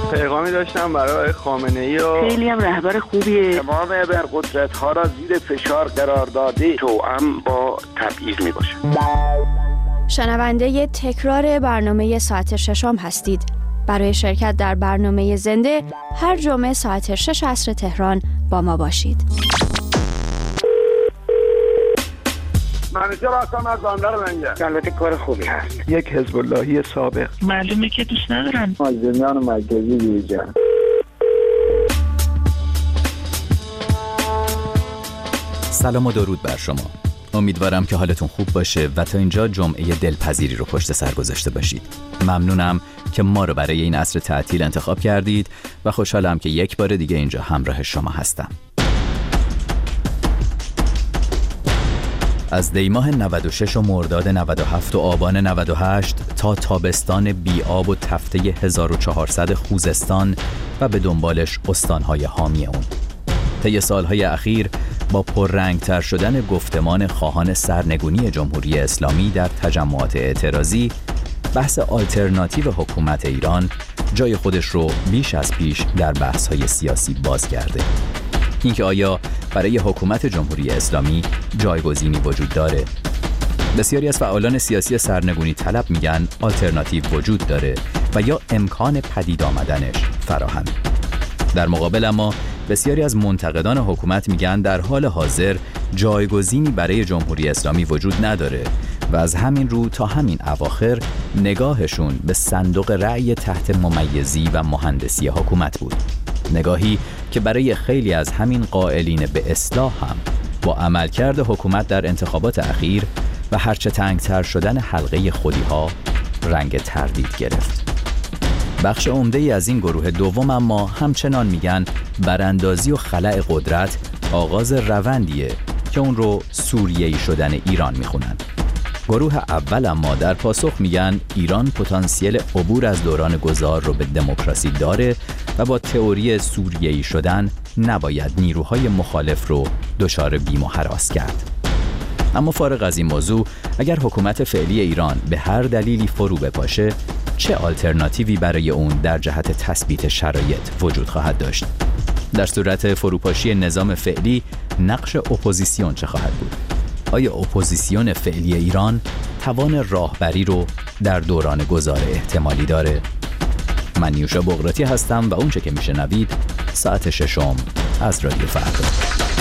پیغامی داشتم برای خامنه‌ای و خیلی هم رهبر خوبیه. تمام ابرقدرت‌ها را زیر فشار قرار داده، توأم با تبعیض میباشه. شنونده تکرار برنامه ساعت ششم هستید. برای شرکت در برنامه زنده هر جمعه ساعت 6 عصر تهران با ما باشید. منیجر هستم از بندر لنگه. البته کار خوبی هست. یک حزب اللهی سابق. معلومه که دوست ندارن. مازندران مرکزی دیجا. سلام و درود بر شما. امیدوارم که حالتون خوب باشه و تا اینجا جمعه دلپذیری رو پشت سر گذاشته باشید. ممنونم که ما رو برای این عصر تعطیل انتخاب کردید و خوشحالم که یک بار دیگه اینجا همراه شما هستم. از دیماه 96 و مرداد 97 و آبان 98 تا تابستان بی‌آب و تفته 1400 خوزستان و به دنبالش استانهای حامی اون. طی سالهای اخیر با پررنگتر شدن گفتمان خواهان سرنگونی جمهوری اسلامی در تجمعات اعتراضی، بحث آلترناتیو حکومت ایران جای خودش رو بیش از پیش در بحث‌های سیاسی باز کرده. اینکه آیا برای حکومت جمهوری اسلامی جایگزینی وجود داره؟ بسیاری از فعالان سیاسی سرنگونی طلب میگن آلترناتیو وجود داره و یا امکان پدید آمدنش فراهمه. در مقابل اما بسیاری از منتقدان حکومت میگن در حال حاضر جایگزینی برای جمهوری اسلامی وجود نداره و از همین رو تا همین اواخر نگاهشون به صندوق رأی تحت ممیزی و مهندسی حکومت بود. نگاهی که برای خیلی از همین قائلین به اصلاح هم با عملکرد حکومت در انتخابات اخیر و هرچه تنگتر شدن حلقه خودی‌ها رنگ تردید گرفت. بخش عمده‌ای از این گروه دوم اما همچنان میگن براندازی و خلأ قدرت آغاز روندیه که اون رو سوریه‌ای شدن ایران میخونن. گروه اول اما در پاسخ میگن ایران پتانسیل عبور از دوران گذار رو به دموکراسی داره و با تئوری سوریه‌ای شدن نباید نیروهای مخالف رو دچار بیم و هراس کرد. اما فارغ از این موضوع، اگر حکومت فعلی ایران به هر دلیلی فرو بپاشه، چه آلترناتیوی برای اون در جهت تثبیت شرایط وجود خواهد داشت؟ در صورت فروپاشی نظام فعلی، نقش اپوزیسیون چه خواهد بود؟ آیا اپوزیسیون فعلی ایران توان راهبری رو در دوران گذار احتمالی داره؟ من نیوشا بغراتی هستم و اونچه که میشنوید ساعت ششم از رادیو فردا.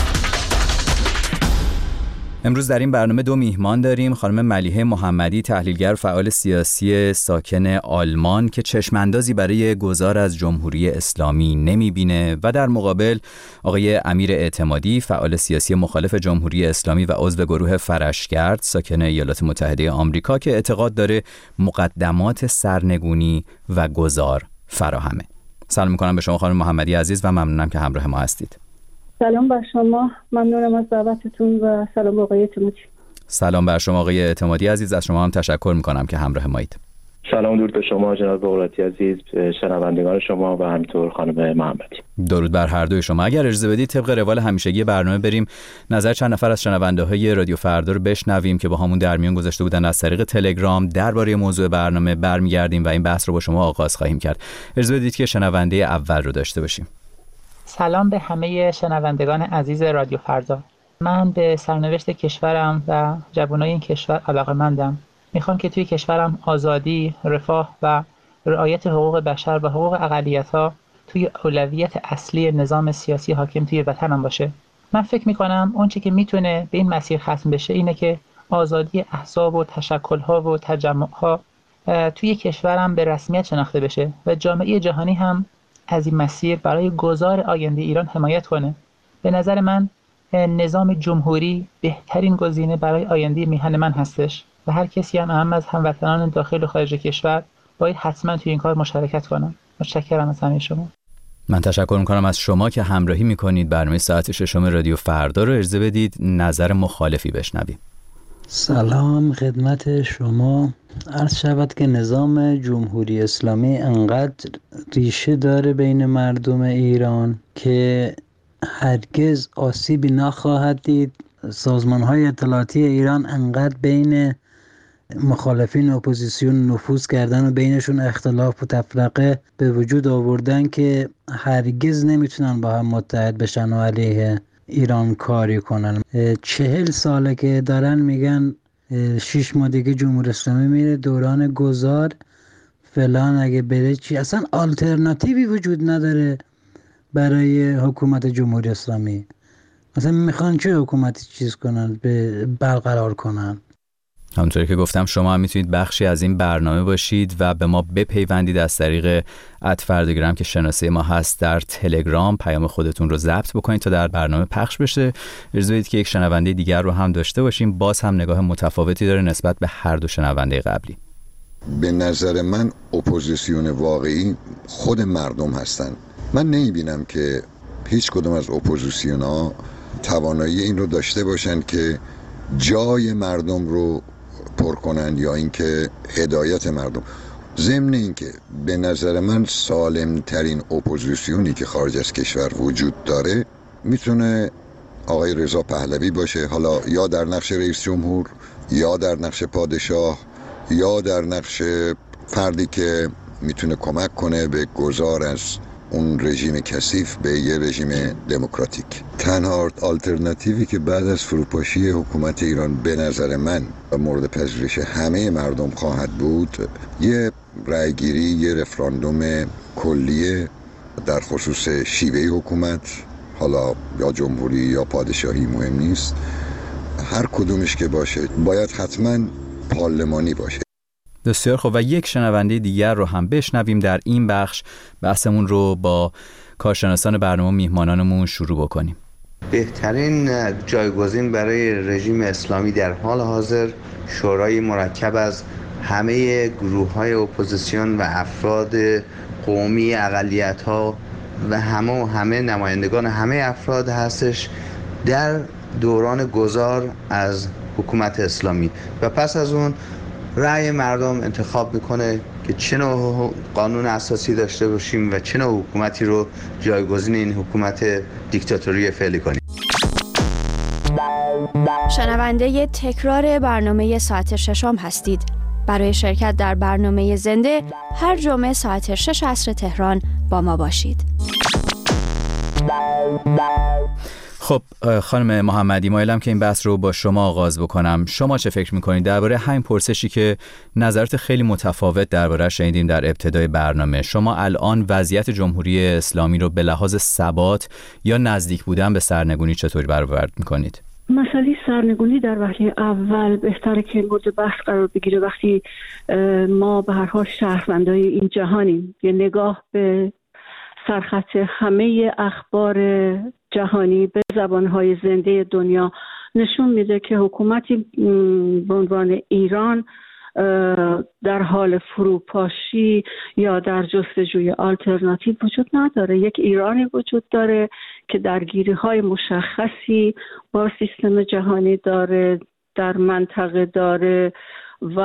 امروز در این برنامه دو میهمان داریم. خانم ملیحه محمدی، تحلیلگر فعال سیاسی ساکن آلمان که چشماندازی برای گذار از جمهوری اسلامی نمیبینه، و در مقابل آقای امیر اعتمادی، فعال سیاسی مخالف جمهوری اسلامی و عضو گروه فرشگرد ساکن ایالات متحده آمریکا که اعتقاد داره مقدمات سرنگونی و گذار فراهمه. سلام میکنم به شما خانم محمدی عزیز و ممنونم که همراه ما هستید. سلام بر شما، ممنونم از دعوتتون و سلام به آقای اعتمادی. سلام بر شما آقای اعتمادی عزیز، از شما هم تشکر میکنم که همراه مایید. سلام درود به شما جناب بغراتی عزیز، شنوندگان شما و همینطور خانم محمدی. درود بر هر دوی شما. اگر اجازه بدید طبق روال همیشگی برنامه بریم نظر چند نفر از شنونده‌های رادیو فردا رو بشنویم که با همون در میون گذاشته بودن از طریق تلگرام درباره موضوع برنامه، برمیگردیم و این بحث رو با شما آغاز خواهیم کرد. اجازه بدید که شنونده اول رو داشته باشیم. سلام به همه شنوندگان عزیز رادیو فردا. من به سرنوشت کشورم و جوانای این کشور علاقه‌مندم. میخوام که توی کشورم آزادی، رفاه و رعایت حقوق بشر و حقوق اقلیت‌ها توی اولویت اصلی نظام سیاسی حاکم توی وطنم باشه. من فکر میکنم اون چیزی که میتونه به این مسیر ختم بشه اینه که آزادی احزاب و تشکل‌ها و تجمع‌ها توی کشورم به رسمیت شناخته بشه و جامعه جهانی هم از این مسیر برای گذار آینده ایران حمایت کنه. به نظر من نظام جمهوری بهترین گزینه برای آینده میهن من هستش و هر کسی هم اهم از هموطنان داخل و خارج کشور باید حتما توی این کار مشارکت کنن. متشکرم از همه شما. من تشکر میکنم از شما که همراهی میکنید برنامه ساعت ششم رادیو فردا رو. اجازه بدید نظر مخالفی بشنویم. سلام خدمت شما. عرض شود که نظام جمهوری اسلامی انقدر ریشه داره بین مردم ایران که هرگز آسیبی نخواهد دید. سازمان‌های اطلاعاتی ایران انقدر بین مخالفین اپوزیسیون نفوذ کردن و بینشون اختلاف و تفرقه به وجود آوردن که هرگز نمیتونن با هم متحد بشن و علیه ایران کاری کنن. 40 ساله که دارن میگن 6 ماه دیگه جمهوری اسلامی میره دوران گذار فلان، اگه بره چی؟ اصلا آلترناتیوی وجود نداره برای حکومت جمهوری اسلامی. مثلا میخوان چه حکومتی چیز کنن، برقرار کنن؟ همونطوری که گفتم شما هم میتونید بخشی از این برنامه باشید و به ما بپیوندید از طریق @فردگرام که شناسه ما هست در تلگرام. پیام خودتون رو ضبط بکنید تا در برنامه پخش بشه. اجازه بدید که یک شنونده دیگر رو هم داشته باشیم. باز هم نگاه متفاوتی داره نسبت به هر دو شنونده قبلی. به نظر من اپوزیسیون واقعی خود مردم هستن. من نمیبینم که هیچ کدوم از اپوزیسیون ها توانایی این رو داشته باشن که جای مردم رو پر کنن یا اینکه هدایت مردم. ضمن اینکه به نظر من سالم ترین اپوزیسیونی که خارج از کشور وجود داره میتونه آقای رضا پهلوی باشه، حالا یا در نقش رئیس جمهور یا در نقش پادشاه یا در نقش فردی که میتونه کمک کنه به گذار از اون رژیم کثیف به یه رژیم دموکراتیک. تنها آلترناتیوی که بعد از فروپاشی حکومت ایران به نظر من مورد پذیرش همه مردم خواهد بود یه رأیگیری، یه رفراندوم کلیه در خصوص شیوه حکومت، حالا یا جمهوری یا پادشاهی مهم نیست، هر کدومش که باشه باید حتما پارلمانی باشه. بسیار خوب، و یک شنونده دیگر رو هم بشنویم. در این بخش بحثمون رو با کارشناسان برنامه میهمانانمون شروع بکنیم. بهترین جایگزین برای رژیم اسلامی در حال حاضر شورای مرکب از همه گروه‌های اپوزیسیون و افراد قومی، اقلیت‌ها و همه نمایندگان همه افراد هستش در دوران گذار از حکومت اسلامی و پس از اون رأی مردم انتخاب میکنه که چه نوع قانون اساسی داشته باشیم و چه نوع حکومتی رو جایگزین این حکومت دیکتاتوری فعلی کنیم. شنونده تکرار برنامه ساعت 6 هستید. برای شرکت در برنامه زنده هر جمعه ساعت 6 عصر تهران با ما باشید. خب خانم محمدی، مایلم که این بحث رو با شما آغاز بکنم. شما چه فکر میکنید درباره همین پرسشی که نظرات خیلی متفاوت درباره شنیدیم در ابتدای برنامه؟ شما الان وضعیت جمهوری اسلامی رو به لحاظ ثبات یا نزدیک بودن به سرنگونی چطوری برآورد میکنید؟ مسئله سرنگونی در وهله اول بهتره که مورد بحث قرار بگیره وقتی ما به هر حال شهروندای این جهانیم. یه نگاه به سرخط همه اخبار جهانی به زبانهای زنده دنیا نشون میده که حکومتی به عنوان ایران در حال فروپاشی یا در جستجوی آلترناتیو وجود نداره. یک ایرانی وجود داره که درگیری‌های مشخصی با سیستم جهانی داره، در منطقه داره و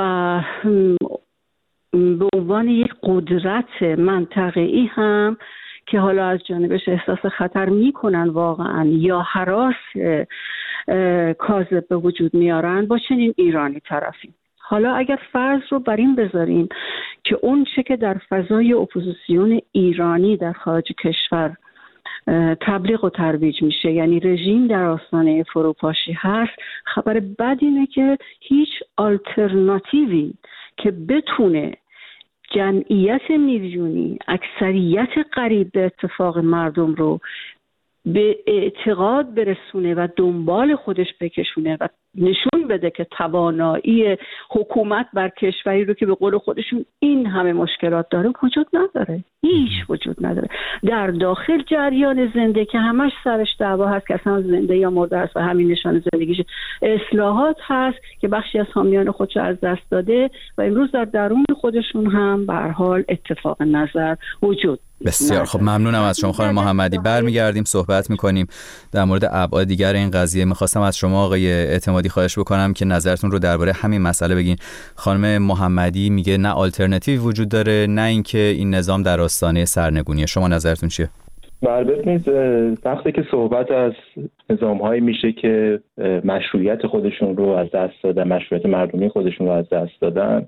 به عنوان یک قدرت منطقه‌ای هم که حالا از جانبش احساس خطر میکنن واقعا یا هراس کاذب به وجود میارن، با چنین ایرانی طرفیم. حالا اگر فرض رو بر این بذاریم که اون چه که در فضای اپوزیسیون ایرانی در خارج کشور تبلیغ و ترویج میشه، یعنی رژیم در آستانه فروپاشی هست، خبر بد اینه که هیچ آلترناتیوی که بتونه جمعیت میلیونی، اکثریت قریب به اتفاق مردم رو به اعتقاد برسونه و دنبال خودش بکشونه و نشون بده که توانایی حکومت بر کشوری رو که به قول خودشون این همه مشکلات داره وجود نداره. هیچ وجود نداره. در داخل جریان زنده که همش سرش دعوا هست که اصلا زنده یا مرده هست و همین نشان زندگیش، اصلاحات هست که بخشی از حامیان خودش از دست داده و امروز در درون خودشون هم به هر حال اتفاق نظر وجود. بسیار خب، ممنونم از شما خانم محمدی. برمیگردیم صحبت میکنیم در مورد ابعاد دیگر این قضیه. میخواستم از شما آقای اعتمادی خواهش بکنم که نظرتون رو درباره همین مسئله بگین. خانم محمدی میگه نه آلترناتیو وجود داره نه اینکه این نظام در آستانه سرنگونیه. شما نظرتون چیه؟ ببینید وقتی که صحبت از نظام‌هایی میشه که مشروعیت خودشون رو از دست دادن، مشروعیت مردمی خودشون رو از دست دادن،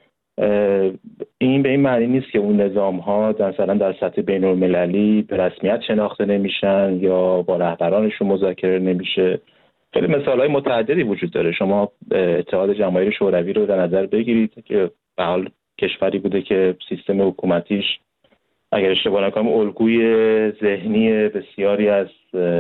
این به این معنی نیست که اون نظام‌ها مثلا در سطح بین‌المللی به رسمیت شناخته نمیشن یا با رهبرانشون مذاکره نمیشه. خیلی مثال‌های متعددی وجود داره. شما اتحاد جماهیر شوروی رو در نظر بگیرید که به حال کشوری بوده که سیستم حکومتیش اگر اشتباه نکنم الگوی ذهنی بسیاری از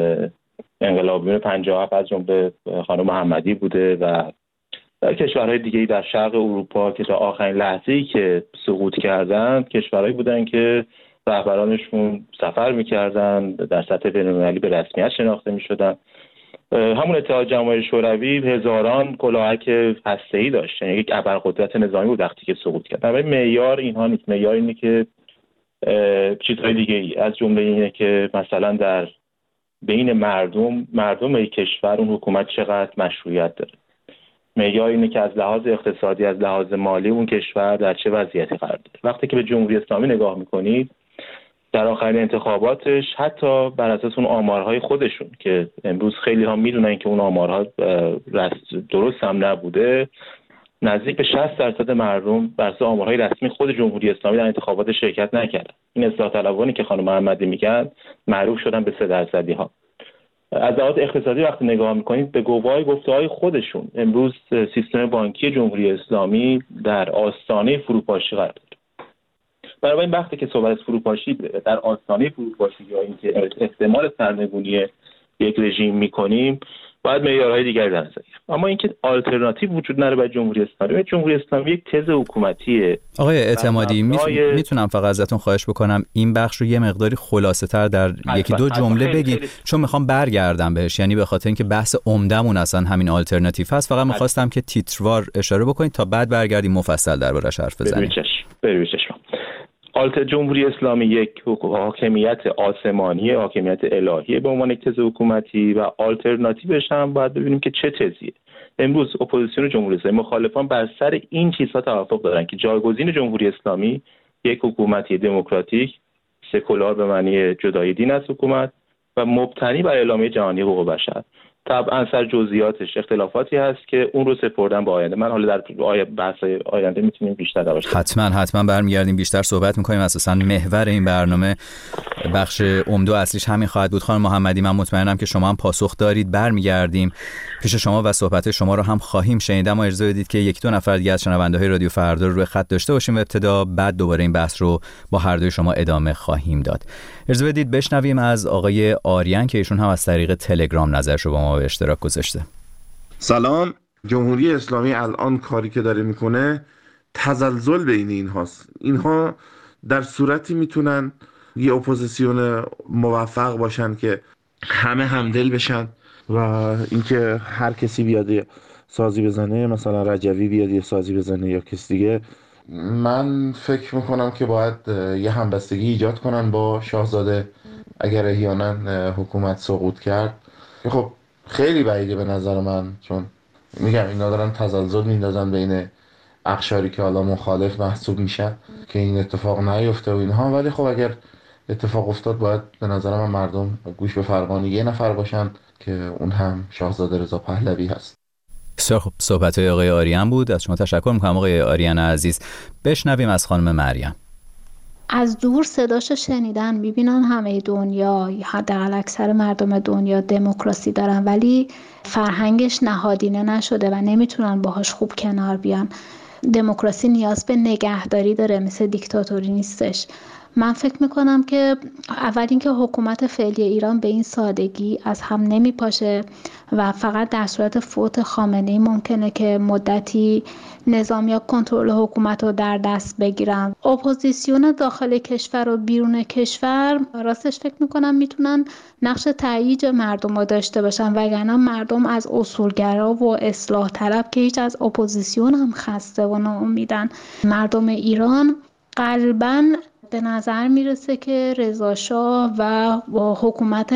انقلابیون 57 از جمله خانم محمدی بوده و در کشورهای دیگه‌ای در شرق اروپا که تا آخرین لحظه‌ای که سقوط کردن کشورهایی بودن که رهبرانشون سفر می‌کردن، در سطح بین‌المللی به رسمیت شناخته می‌شدن. همون اتحاد جماهیر شوروی هزاران کلاهک هسته‌ای داشت، یعنی یک ابرقدرت نظامی بود وقتی که سقوط کرد. ولی معیار اینها نیست. معیار اینه که چیزهای دیگه‌ای از جمله اینه که مثلا در بین مردم کشور اون حکومت چقدر مشروعیت داره. معیار اینه که از لحاظ اقتصادی، از لحاظ مالی اون کشور در چه وضعیتی قرار داره. وقتی که به جمهوری اسلامی نگاه میکنید در آخرین انتخاباتش حتی بر اساس اون آمارهای خودشون که امروز خیلی ها میدونن که اون آمارها درست هم نبوده، نزدیک به 60% مردم بر اساس آمارهای رسمی خود جمهوری اسلامی در انتخابات شرکت نکردن. این اصلاح طلبانی که خانم محمدی میگن معروف شدن به 3% ها. از لحاظ اقتصادی وقتی نگاه میکنید به گفته‌های خودشون امروز سیستم بانکی جمهوری اسلامی در آستانه فروپاشی قرار داره. برای این وقتی که صحبت از فروپاشی در آستانه فروپاشی یا اینکه احتمال سرنگونی یک رژیم میکنیم، باید معیارهای دیگری در نظر گرفت. اما اینکه آلترناتیو وجود نداره برای جمهوری اسلامی یک تز حکومتیه. آقای اعتمادی میتونم فقط ازتون خواهش بکنم این بخش رو یه مقداری خلاصه تر در یکی دو جمله بگید، چون میخوام برگردم بهش، یعنی به خاطر اینکه بحث عمدمون اصلا همین آلترناتیو هست. فقط میخواستم که تیتروار اشاره بکنید تا بعد برگردیم مفصل دربارش حرف بزنیم. جمهوری اسلامی یک حاکمیت آسمانی، حاکمیت الهیه به عنوان یک تز حکومتی و آلترناتیوش هم باید ببینیم که چه تزیه. امروز اپوزیسیون جمهوری اسلامی، مخالفان بر سر این چیزها توافق دارن که جایگزین جمهوری اسلامی یک حکومتی دموکراتیک سکولار به معنی جدای دین از حکومت و مبتنی بر اعلامیه جهانی حقوق بشر. طبعا سر جزئیاتش اختلافاتی هست که اون رو سپردن به آینده. من حالا در بحث آینده میتونیم بیشتر دربارش حتما برمیگردیم بیشتر صحبت میکنیم. اساسا محور این برنامه بخش عمده اصلیش همین خواهد بود. خانم محمدی من مطمئنم که شما هم پاسخ دارید. برمیگردیم پیش شما و صحبت شما رو هم خواهیم شنید، اما اجازه بدید که یک دو نفر دیگه از شنونده‌های رادیو فردا رو روی خط داشته باشیم و ابتدا بعد دوباره این بحث رو با هر دوی شما ادامه خواهیم داد. اجازه بدید بشنویم از آقای آریان که ایشون هم از طریق تلگرام نظرش رو با ما به اشتراک گذاشته. سلام. جمهوری اسلامی الان کاری که داره میکنه تزلزل بین اینهاست. اینها در صورتی میتونن یه اپوزیسیون موفق باشن که همه همدل بشن و اینکه هر کسی بیاد سازی بزنه، مثلا رجوی بیاد یه سازی بزنه یا کسی دیگه. من فکر میکنم که باید یه همبستگی ایجاد کنن با شاهزاده اگر احیانا حکومت سقوط کرد. خب خیلی بعیده به نظر من، چون میگم اینا دارن تزلزل میندازن بین اقشاری که حالا مخالف محسوب میشن که این اتفاق نیفته و اینها. ولی خب اگر اتفاق افتاد باید به نظر من مردم گوش به فرمان یه نفر باشن که اون هم شاهزاده رضا پهلوی هست. بسیار خب، صحبت‌های آقای آریان بود. از شما تشکر میکنم آقای آریان عزیز. بشنویم از خانم مریم. از دور صداشو شنیدن میبینن همه دنیا، حداقل اکثر مردم دنیا دموکراسی دارن ولی فرهنگش نهادینه نشده و نمیتونن باهاش خوب کنار بیان. دموکراسی نیاز به نگهداری داره، مثل دیکتاتوری نیستش. من فکر میکنم که اول اینکه حکومت فعلی ایران به این سادگی از هم نمیپاشه و فقط در صورت فوت خامنه‌ای ممکنه که مدتی نظامیا کنترل حکومت رو در دست بگیرن. اپوزیسیون داخل کشور و بیرون کشور راستش فکر میکنم میتونن نقش تهییج مردم رو داشته باشن، وگرنه مردم از اصولگرا و اصلاح طلب که هیچ از اپوزیسیون هم خسته و ناامیدن. مردم ایران قلباً به نظر میرسه که رضا شاه و حکومت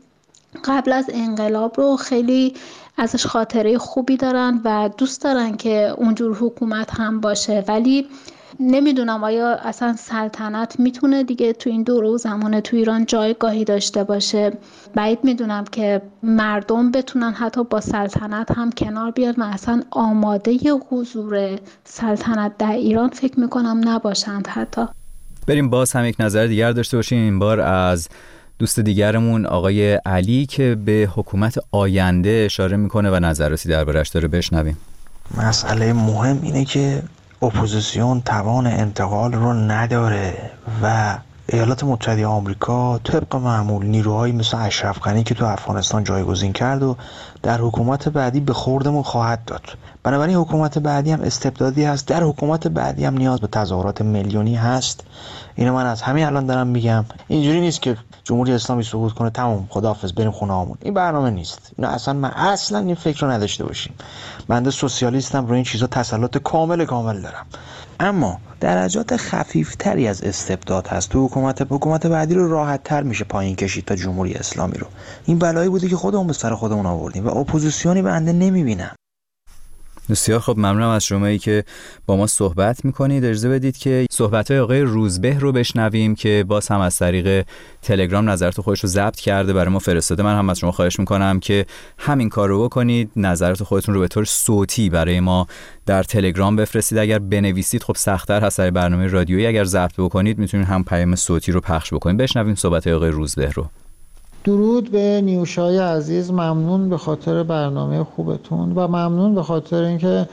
قبل از انقلاب رو خیلی ازش خاطره خوبی دارن و دوست دارن که اونجور حکومت هم باشه. ولی نمیدونم آیا اصلا سلطنت میتونه دیگه تو این دوره و زمانه تو ایران جایگاهی داشته باشه. بعید میدونم که مردم بتونن حتی با سلطنت هم کنار بیاد و اصلا آماده حضور سلطنت در ایران فکر میکنم نباشند. حتی بریم باز هم یک نظر دیگر داشته باشیم، این بار از دوست دیگرمون آقای علی که به حکومت آینده اشاره میکنه و نظراتی دربارش داره. بشنویم. مسئله مهم اینه که اپوزیسیون توان انتقال رو نداره و ایالات متحده آمریکا طبق معمول نیروهایی مثل اشرف غنی که تو افغانستان جایگزین کرد و در حکومت بعدی به خوردمون خواهد داد. بنابراین حکومت بعدی هم استبدادی هست، در حکومت بعدی هم نیاز به تظاهرات میلیونی هست. اینو من از همین الان دارم میگم. اینجوری نیست که جمهوری اسلامی سقوط کنه تمام خداحافظ بریم خونه هامون. این برنامه نیست. اینو اصلا این فکر رو نداشته باشیم. بنده سوسیالیستم، رو این چیزا تسلط کامل دارم. اما درجات خفیفتری از استبداد هست. تو حکومت بعدی رو راحت تر میشه پایین کشید تا جمهوری اسلامی رو. این بلایی بوده که خودمون به سر خودمون آوردیم و اپوزیسیونی بنده نمیبینم. بسیار خب، ممنونم از شمایی که با ما صحبت میکنید. اجازه بدید که صحبت‌های آقای روزبه رو بشنویم که باز هم از طریق تلگرام نظرات خودش رو ضبط کرده برای ما فرستاده. من هم از شما خواهش میکنم که همین کار رو بکنید، نظرات خودتون رو به طور صوتی برای ما در تلگرام بفرستید. اگر بنویسید خب سخت‌تر هست برای برنامه رادیویی، اگر ضبط بکنید میتونید هم پیام صوتی رو پخش بکنید. بشنویم صحبت‌های آقای روزبه رو. درود به نیوشای عزیز، ممنون به خاطر برنامه خوبتون و ممنون به خاطر اینکه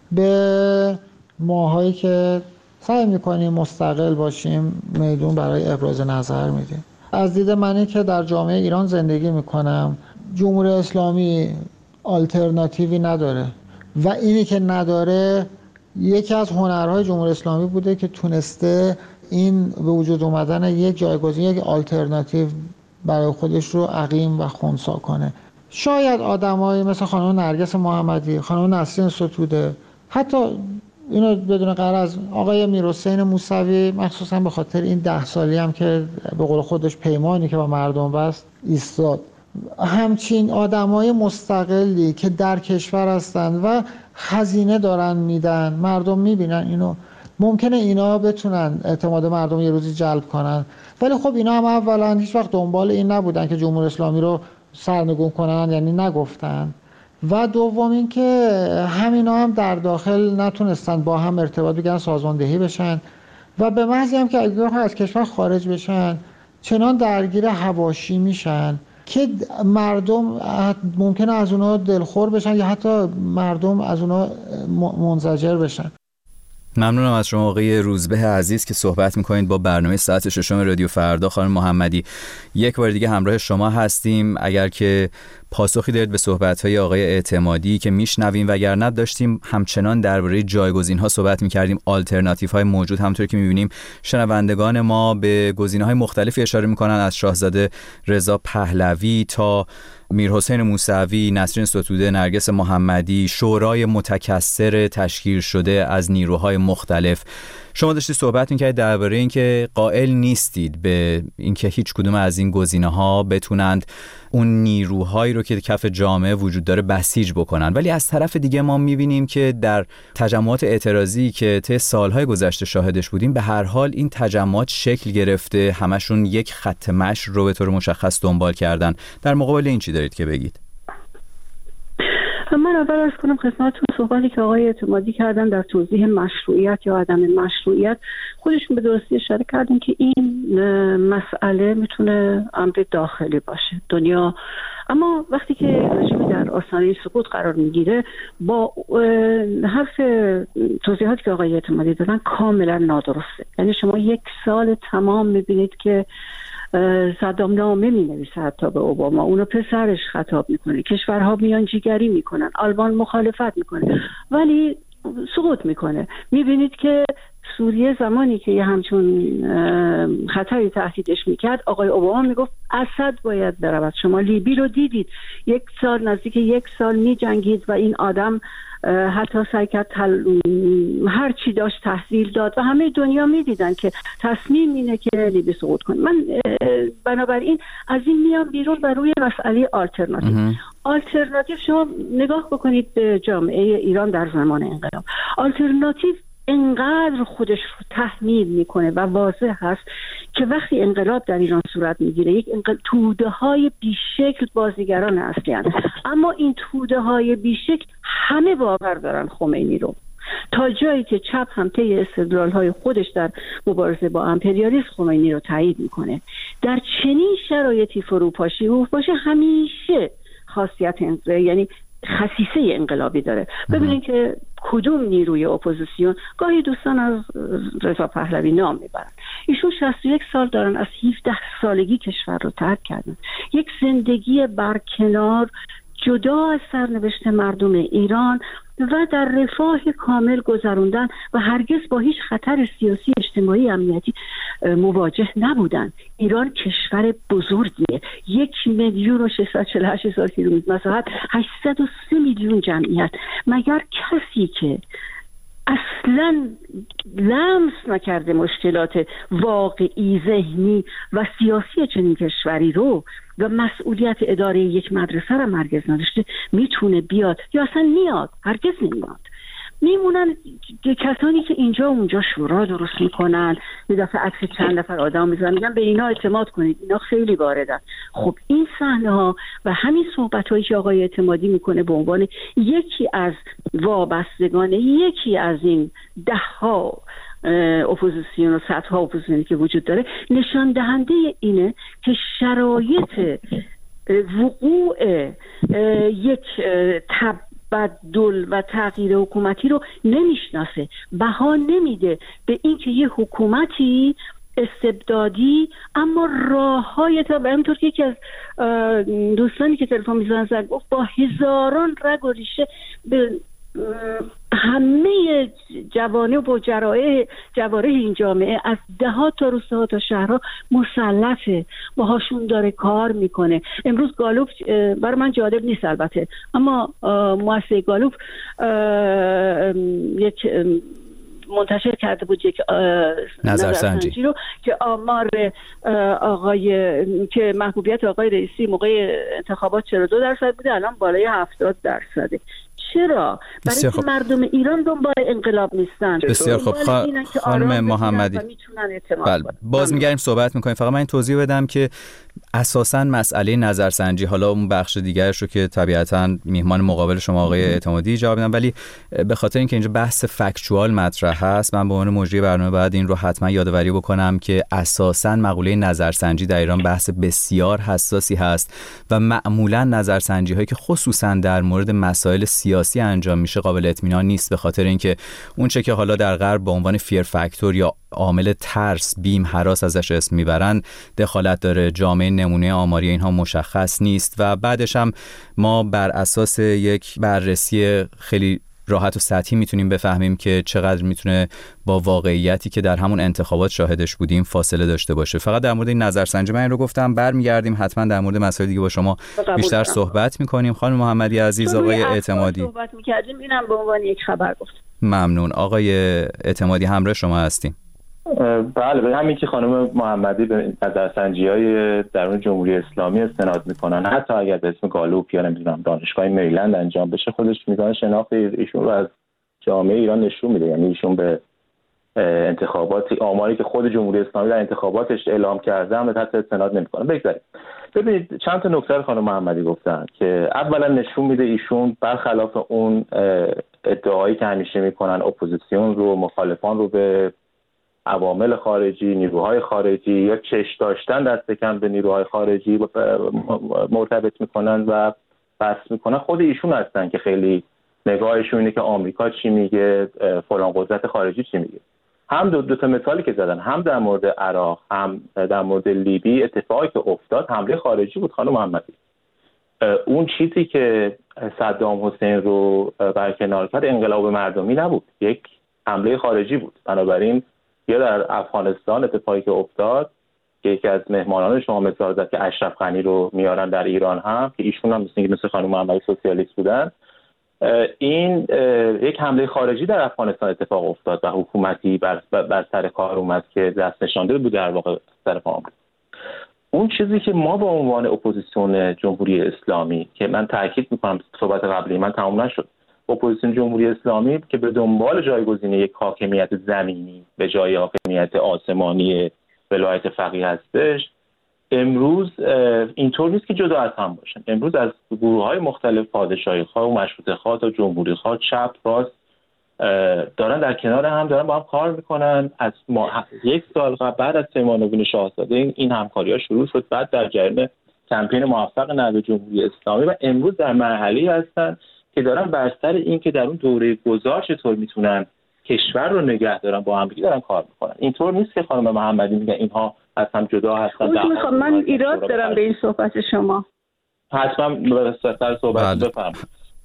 به ماهایی که سعی میکنیم مستقل باشیم میدون برای ابراز نظر میدیم. از دید منی که در جامعه ایران زندگی میکنم، جمهوری اسلامی آلترناتیوی نداره و اینی که نداره یکی از هنرهای جمهوری اسلامی بوده که تونسته این به وجود اومدن یک جایگزین، یک آلترناتیو برای خودش رو عقیم و خنثی کنه. شاید آدمایی مثل خانم نرگس محمدی، خانم نسرین ستوده، حتی اینو بدون غرض آقای میرحسین موسوی، مخصوصا به خاطر این 10 سالی هم که به قول خودش پیمانی که با مردم بست ایستاد، همچین آدمای مستقلی که در کشور هستند و خزینه دارن میدن، مردم میبینن اینو، ممکنه اینا بتونن اعتماد مردم یه روزی جلب کنن. ولی خب اینا هم اولا هیچ وقت دنبال این نبودن که جمهوری اسلامی رو سرنگون کنن، یعنی نگفتن. و دوم این که همینا هم در داخل نتونستن با هم ارتباط بگیرن، سازماندهی بشن و به محضی هم که اگه از کشور خارج بشن چنان درگیر حواشی میشن که مردم ممکنه از اونا دلخور بشن یا حتی مردم از اونا منزجر بشن. ممنونم از شما آقای روزبه عزیز که صحبت میکنید با برنامه ساعت 6 رادیو فردا. خانم محمدی، یک بار دیگه همراه شما هستیم. اگر که پاسخی دارید به صحبت‌های آقای اعتمادی که میشنویم، وگرنه داشتیم همچنان درباره جایگزین‌ها صحبت می‌کردیم، آلترناتیوهای موجود. همونطور که می‌بینیم شنوندگان ما به گزینه‌های مختلفی اشاره می‌کنن، از شاهزاده رضا پهلوی تا میرحسین موسوی، نسرین ستوده، نرگس محمدی، شورای متکثر تشکیل شده از نیروهای مختلف. شما داشتید صحبت می‌کردید درباره اینکه قائل نیستید به اینکه هیچ کدوم از این گزینه‌ها بتونند اون نیروهایی رو که کف جامعه وجود داره بسیج بکنن، ولی از طرف دیگه ما می‌بینیم که در تجمعات اعتراضی که طی سال‌های گذشته شاهدش بودیم، به هر حال این تجمعات شکل گرفته، همشون یک خط مشی رو به طور مشخص دنبال کردن. در مقابل این چی دارید که بگید؟ من اول عرض کنم خدمتتون صحبتی که آقای اعتمادی کردن در توضیح مشروعیت یا عدم مشروعیت، خودشون به درستی اشاره کردن که این مسئله میتونه امر داخلی باشه دنیا، اما وقتی که رژیم در آستانه سقوط قرار میگیره، با حرف توضیحاتی که آقای اعتمادی دادن کاملا نادرسته. یعنی شما 1 سال تمام میبینید که صدام نامه می نویسه حتی به اوباما، اونو پسرش خطاب میکنه، کشورها میانجیگری میکنن، آلمان مخالفت میکنه ولی سقوط میکنه. میبینید که سوریه زمانی که یه همچون خطری تهدیدش میکرد، آقای اوباما میگفت اسد باید برود. شما لیبی رو دیدید، 1 سال، نزدیک 1 سال میجنگید و این آدم حتی سعی کرد هر چی داشت تحویل داد و همه دنیا میدیدن که تصمیم اینه که لیبی سقوط کنه. من بنابراین از این میام بیرون و روی مسئله آلترناتیو شما نگاه بکنید به جامعه ایران در زمان انقلاب. آلترناتیو انقدر خودش رو تحمیل میکنه و واضح هست که وقتی انقلاب در ایران صورت میگیره یک توده های بیشکل بازیگران اصلی هستند، اما این توده های بیشکل همه باور دارن خمینی رو، تا جایی که چپ هم طی استدلال‌های خودش در مبارزه با امپریالیسم خمینی رو تایید میکنه. در چنین شرایطی فروپاشی همیشه خاصیت یعنی خصیصه انقلابی داره. ببینید که کدوم نیروی اپوزیسیون، گاهی دوستان از رضا پهلوی نام میبرن، ایشون 61 سال دارن، از 17 سالگی کشور رو ترک کردن، یک زندگی برکنار جدا از سرنوشت مردم ایران و در رفاه کامل گذروندن و هرگز با هیچ خطر سیاسی اجتماعی امنیتی مواجه نبودن. ایران کشور بزرگیه، 1,648,000 کیلومتر مساحت، 803 میلیون جمعیت. مگر کسی که اصلا لمس نکرده مشکلات واقعی ذهنی و سیاسی چنین کشوری رو و مسئولیت اداره یک مدرسه را هرگز نداشته میتونه بیاد یا اصلا میاد؟ هرگز نمیاد. میمونن کسانی که اینجا اونجا شورا درست میکنن، یه دفعه عکس چند نفر آدم میذارن میگن به اینا اعتماد کنید، اینا خیلی واردن. خب این صحنه ها و همین صحبت هایی که آقای اعتمادی میکنه به عنوان یکی از وابستگان یکی از این 10 ها اپوزیسیون و 100 ها اپوزیسیونی که وجود داره، نشان دهنده اینه که شرایط وقوع یک تبدل و تغییر حکومتی رو نمیشناسه، بها نمیده به اینکه یه حکومتی استبدادی اما راه‌های تا همونطور که یکی از دوستانی که تلفن میزنن گفت با هزاران رگ و ریشه به همه جوانب و جواره این جامعه از دهات تا روستاها تا شهرها مسلطه، باهاشون داره کار میکنه. امروز گالوپ برای من جالب نیست البته، اما مؤسسه گالوپ یک منتشر کرده بود یک نظرسنجی رو که آمار که محبوبیت آقای رئیسی موقع انتخابات 42% بوده، الان بالای 70%. چرا؟ برای که مردم ایران دنبال انقلاب نیستن. بسیار خوب. خانم محمدی، بله باز میگردیم صحبت میکنیم. فقط من این توضیح بدم که اساساً مسئله نظرسنجی، حالا اون بخش دیگرش رو که طبیعتاً میهمان مقابل شما آقای اعتمادی جواب بدم، ولی به خاطر اینکه اینجا بحث فکتوال مطرح هست، من به عنوان مجری برنامه باید این رو حتما یادآوری بکنم که اساساً مقوله نظرسنجی در ایران بحث بسیار حساسی هست و معمولاً نظرسنجی هایی که خصوصاً در مورد مسائل سیاسی انجام میشه قابل اطمینان نیست، به خاطر اینکه اون چه که حالا در غرب به عنوان فیر فاکتور یا عامل ترس، بیم، هراس ازش اسم میبرن دخالت داره. جامعه نمونه آماری اینها مشخص نیست و بعدش هم ما بر اساس یک بررسی خیلی راحت و سطحی میتونیم بفهمیم که چقدر میتونه با واقعیتی که در همون انتخابات شاهدش بودیم فاصله داشته باشه. فقط در مورد این نظرسنجی من این رو گفتم، برمیگردیم حتما در مورد مسائل دیگه با شما بیشتر صحبت میکنیم. خانم محمدی عزیز، آقای اعتمادی صحبت میکردیم، اینم به عنوان یک خبر گفت. ممنون. آقای اعتمادی همراه شما هستیم. بله، همین که خانم محمدی به نظرسنجی‌های درون جمهوری اسلامی استناد میکنن، حتی اگر به اسم گالوپ یا نمیدونم دانشگاه مریلند انجام بشه، خودش میزان شناخت ایشون رو از جامعه ایران نشون میده. یعنی ایشون به انتخابات، آماری که خود جمهوری اسلامی در انتخاباتش اعلام کرده هم حتی استناد نمیکنه. بگذاریم. ببینید چند تا نکته خانم محمدی گفتن که اولا نشون میده ایشون برخلاف اون ادعایی که همیشه میکنن اپوزیسیون رو، مخالفان رو به عوامل خارجی، نیروهای خارجی یا چش داشتن دست کم به نیروهای خارجی مرتبط میکنن و بس میکنن، خود ایشون هستن که خیلی نگاهشون اینه که آمریکا چی میگه، فلان قدرت خارجی چی میگه. هم دو تا مثالی که زدن، هم در مورد عراق هم در مورد لیبی اتفاقی که افتاد حمله خارجی بود خانم محمدی. اون چیزی که صدام حسین رو برکنار کرد انقلاب مردمی نبود، یک حمله خارجی بود. بنابراین یا در افغانستان اتفاقی که افتاد که یکی از مهمانان شما مثال زد که اشرف غنی رو میارن در ایران هم که ایشون هم مثل خانم محمدی سوسیالیست بودن، این یک حمله خارجی در افغانستان اتفاق افتاد و حکومتی بر سر کار اومد که دست نشانده بود در واقع طرف آمریکا. اون چیزی که ما به عنوان اپوزیسیون جمهوری اسلامی، که من تاکید میکنم صحبت قبلی من تمام نشد، اپوزیسیون جمهوری اسلامی که به دنبال جایگزینی یک حاکمیت زمینی به جای حاکمیت آسمانی ولایت فقیه هستش، امروز اینطور نیست که جدا از هم باشن. امروز از گروه‌های مختلف، پادشاهی‌خواه و مشروطه‌خواه تا جمهوری‌خواه، چپ راست، دارن در کنار هم دارن با هم کار میکنن. از یک سال بعد از پیمان‌نوین شاهزاده این همکاری‌ها شروع شد، بعد در جریان کمپین موفق نهضت جمهوری اسلامی و امروز در مرحله‌ای هستن که دارن بر سر این که در اون دوره گذار چطور میتونن کشور رو نگه دارن با هم دیگه دارن کار میکنن. اینطور نیست که خانم محمدی میگن اینها از هم جدا هستن. من ایراد دارم به این صحبت شما. حتما به صحبت بفرمایید،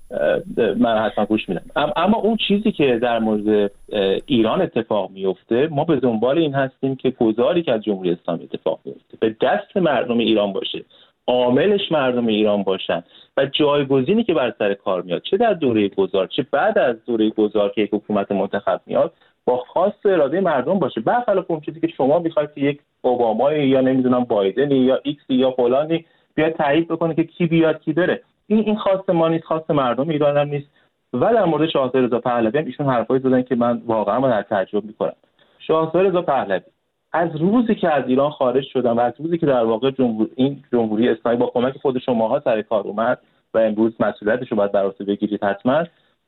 من حتما گوش میدم. اما اون چیزی که در مورد ایران اتفاق میفته، ما به دنبال این هستیم که گذاری که از جمهوری اسلامی اتفاق میفته به دست مردم ایران باشه، عاملش مردم ایران باشن و جایگزینی که بر سر کار میاد، چه در دوره گذار چه بعد از دوره گذار که یک حکومت منتخب میاد، با خواست اراده مردم باشه. برخلاف اون چیزی که شما میخواید که یک اوبامایی یا نمیدونم بایدنی یا ایکسی یا فلانی بیاد تایید بکنه که کی بیاد کی بره. این خواست ما نیست، خواست مردم ایران هم نیست. و در مورد شاهزاده رضا پهلوی هم ایشون حرفایی زدن که من واقعا در تعجب میکنم. شاهزاده رضا پهلوی از روزی که از ایران خارج شدن و از روزی که در واقع جمهوری اسلامی با کمک خود شماها سر کار اومد و امروز مسئولیتش رو باید بر عهده بگیرید حتما،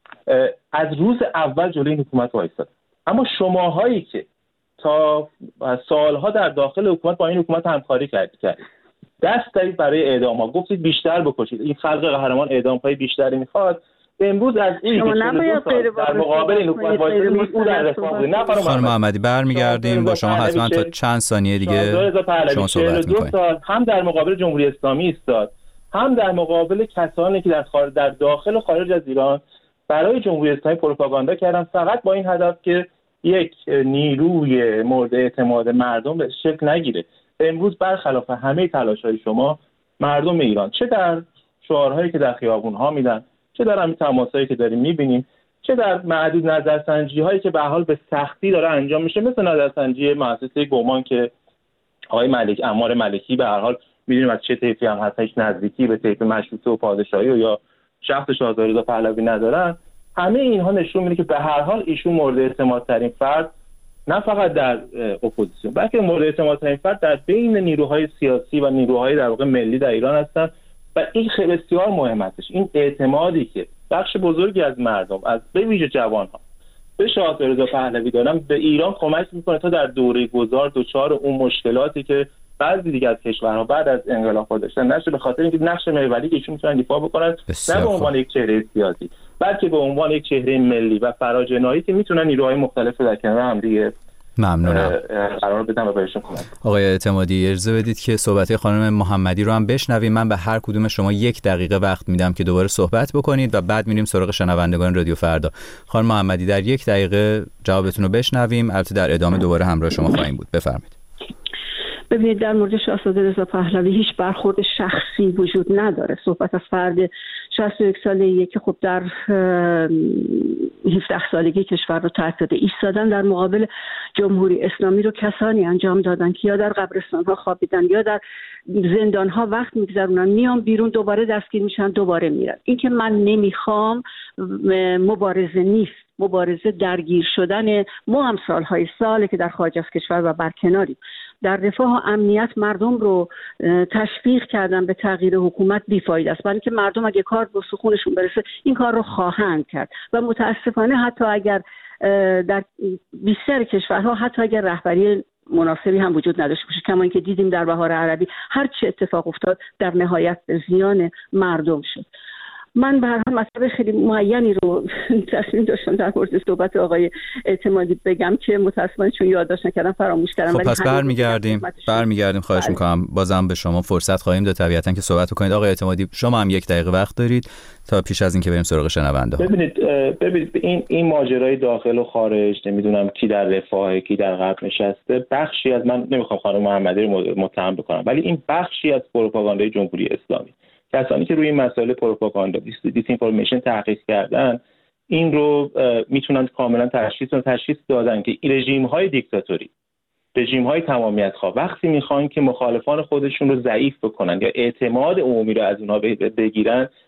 از روز اول جلوی این حکومت وایساد. اما شماهایی که تا سالها در داخل حکومت با این حکومت همکاری کردید، دست دارید برای اعدام ها، گفتید بیشتر بکشید، این خلق قهرمان اعدام های بیشتری میخواد. امروز از این در مقابل این حکومت وایسید، او در رفاه بود. خانم محمدی برمیگردیم با شما حتما تا چند ثانیه دیگه شما صحبت می‌کنید. هم در مقابل جمهوری اسلامی ایستاد، هم در مقابل کسانی که در داخل و خارج از ایران برای جمهوری اسلامی پروپاگاندا کردن، فقط با این هدف که یک نیروی مورد اعتماد مردم به شکل نگیره. امروز برخلاف همه تلاش‌های شما، مردم ایران چه در شعارهایی که در خیابون‌ها میدن، چه در همین تماسایی که داریم می‌بینیم، چه در معدود نظرسنجی‌هایی که به حال به سختی داره انجام میشه، مثل نظرسنجی مؤسسه گومان که آقای عمار ملکی به هر حال می‌دونیم از چه طیفی هم هستش، نزدیکی به طیف مشروطه و پادشاهی و یا شخص شاهزاده رضا پهلوی ندارن. همه اینها نشون میده که به هر حال ایشون مورد اعتمادترین فرد نه فقط در اپوزیسیون بلکه مورد اعتمادترین فرد در بین نیروهای سیاسی و نیروهای در واقع ملی در ایران هستن و این خیلی بسیار مهم هستش. این اعتمادی که بخش بزرگی از مردم، از به ویژه جوان‌ها، به شاهزاده رضا پهلوی دارن، به ایران کمک میکنه تا در دوره گذار دچار اون مشکلاتی که بعضی دیگه از کشورها بعد از انقلاب داشتن نشه، به خاطر اینکه نقش محوری که ایشون میتونن دفاع بکنن، نه به عنوان یک چهره سیاسی بلکه به عنوان یک چهره ملی و فراجناهی که میتونن نیروهای مختلف در کنار هم دیگه قرار بدن و بهشون کمک. آقای اعتمادی اجازه بدید که صحبت خانم محمدی رو هم بشنویم. من به هر کدوم شما 1 دقیقه وقت میدم که دوباره صحبت بکنید و بعد میریم سراغ شنوندگان رادیو فردا. خانم محمدی در 1 دقیقه جوابتون رو بشنویم، البته در ادامه دوباره همراه شما خواهیم بود. بفرمایید. ببینید، در مورد شاهزاده رضا پهلوی هیچ برخورد شخصی وجود نداره. صحبت از فرد 61 ساله‌ایه که خب در 17 سالگی کشور رو ترک داده. ایستادن در مقابل جمهوری اسلامی رو کسانی انجام دادن که یا در قبرستان‌ها خوابیدن یا در زندان‌ها وقت می‌گذرونن، میان بیرون دوباره دستگیر میشن، دوباره میرن. این که من نمیخوام مبارزه نیست، مبارزه درگیر شدن ما هم ساله که در خارج از کشور و برکناریم. در رفاه و امنیت مردم رو تشویق کردن به تغییر حکومت بیفایده است، بلکه مردم اگه کار به سخونشون برسه این کار رو خواهند کرد و متاسفانه حتی اگر در بیشتر کشورها حتی اگر رهبری مناسبی هم وجود نداشته باشه، کما اینکه دیدیم در بهار عربی هر چه اتفاق افتاد در نهایت به زیان مردم شد. من به هر حال مطلب خیلی معینی رو تصمیم داشتم در مورد صحبت آقای اعتمادی بگم که متأسفانه چون یادداشت نکردم فراموش کردم. خب پس برمیگردیم خواهش میکنم، بازم به شما فرصت خواهیم داد طبیعتا که صحبت کنید. آقای اعتمادی شما هم 1 دقیقه وقت دارید تا پیش از اینکه بریم سراغ شنونده. ببینید این ماجرای داخل و خارج، نمیدونم کی در رفاه کی در غرب نشسته، بخشی از، من نمیخوام خانم محمدی رو متهم بکنم، ولی این بخشی از پروپاگاندای جمهوری اسلامی، کسانی که روی این مسائل پروپاگاندا دیس اینفورمیشن تحقیق کردن، این رو میتونن کاملا تشخیص دادن که رژیم‌های دیکتاتوری، رژیم‌های تمامیت‌خواه وقتی میخوان که مخالفان خودشون رو ضعیف بکنن یا اعتماد عمومی رو از اونها بگیرن،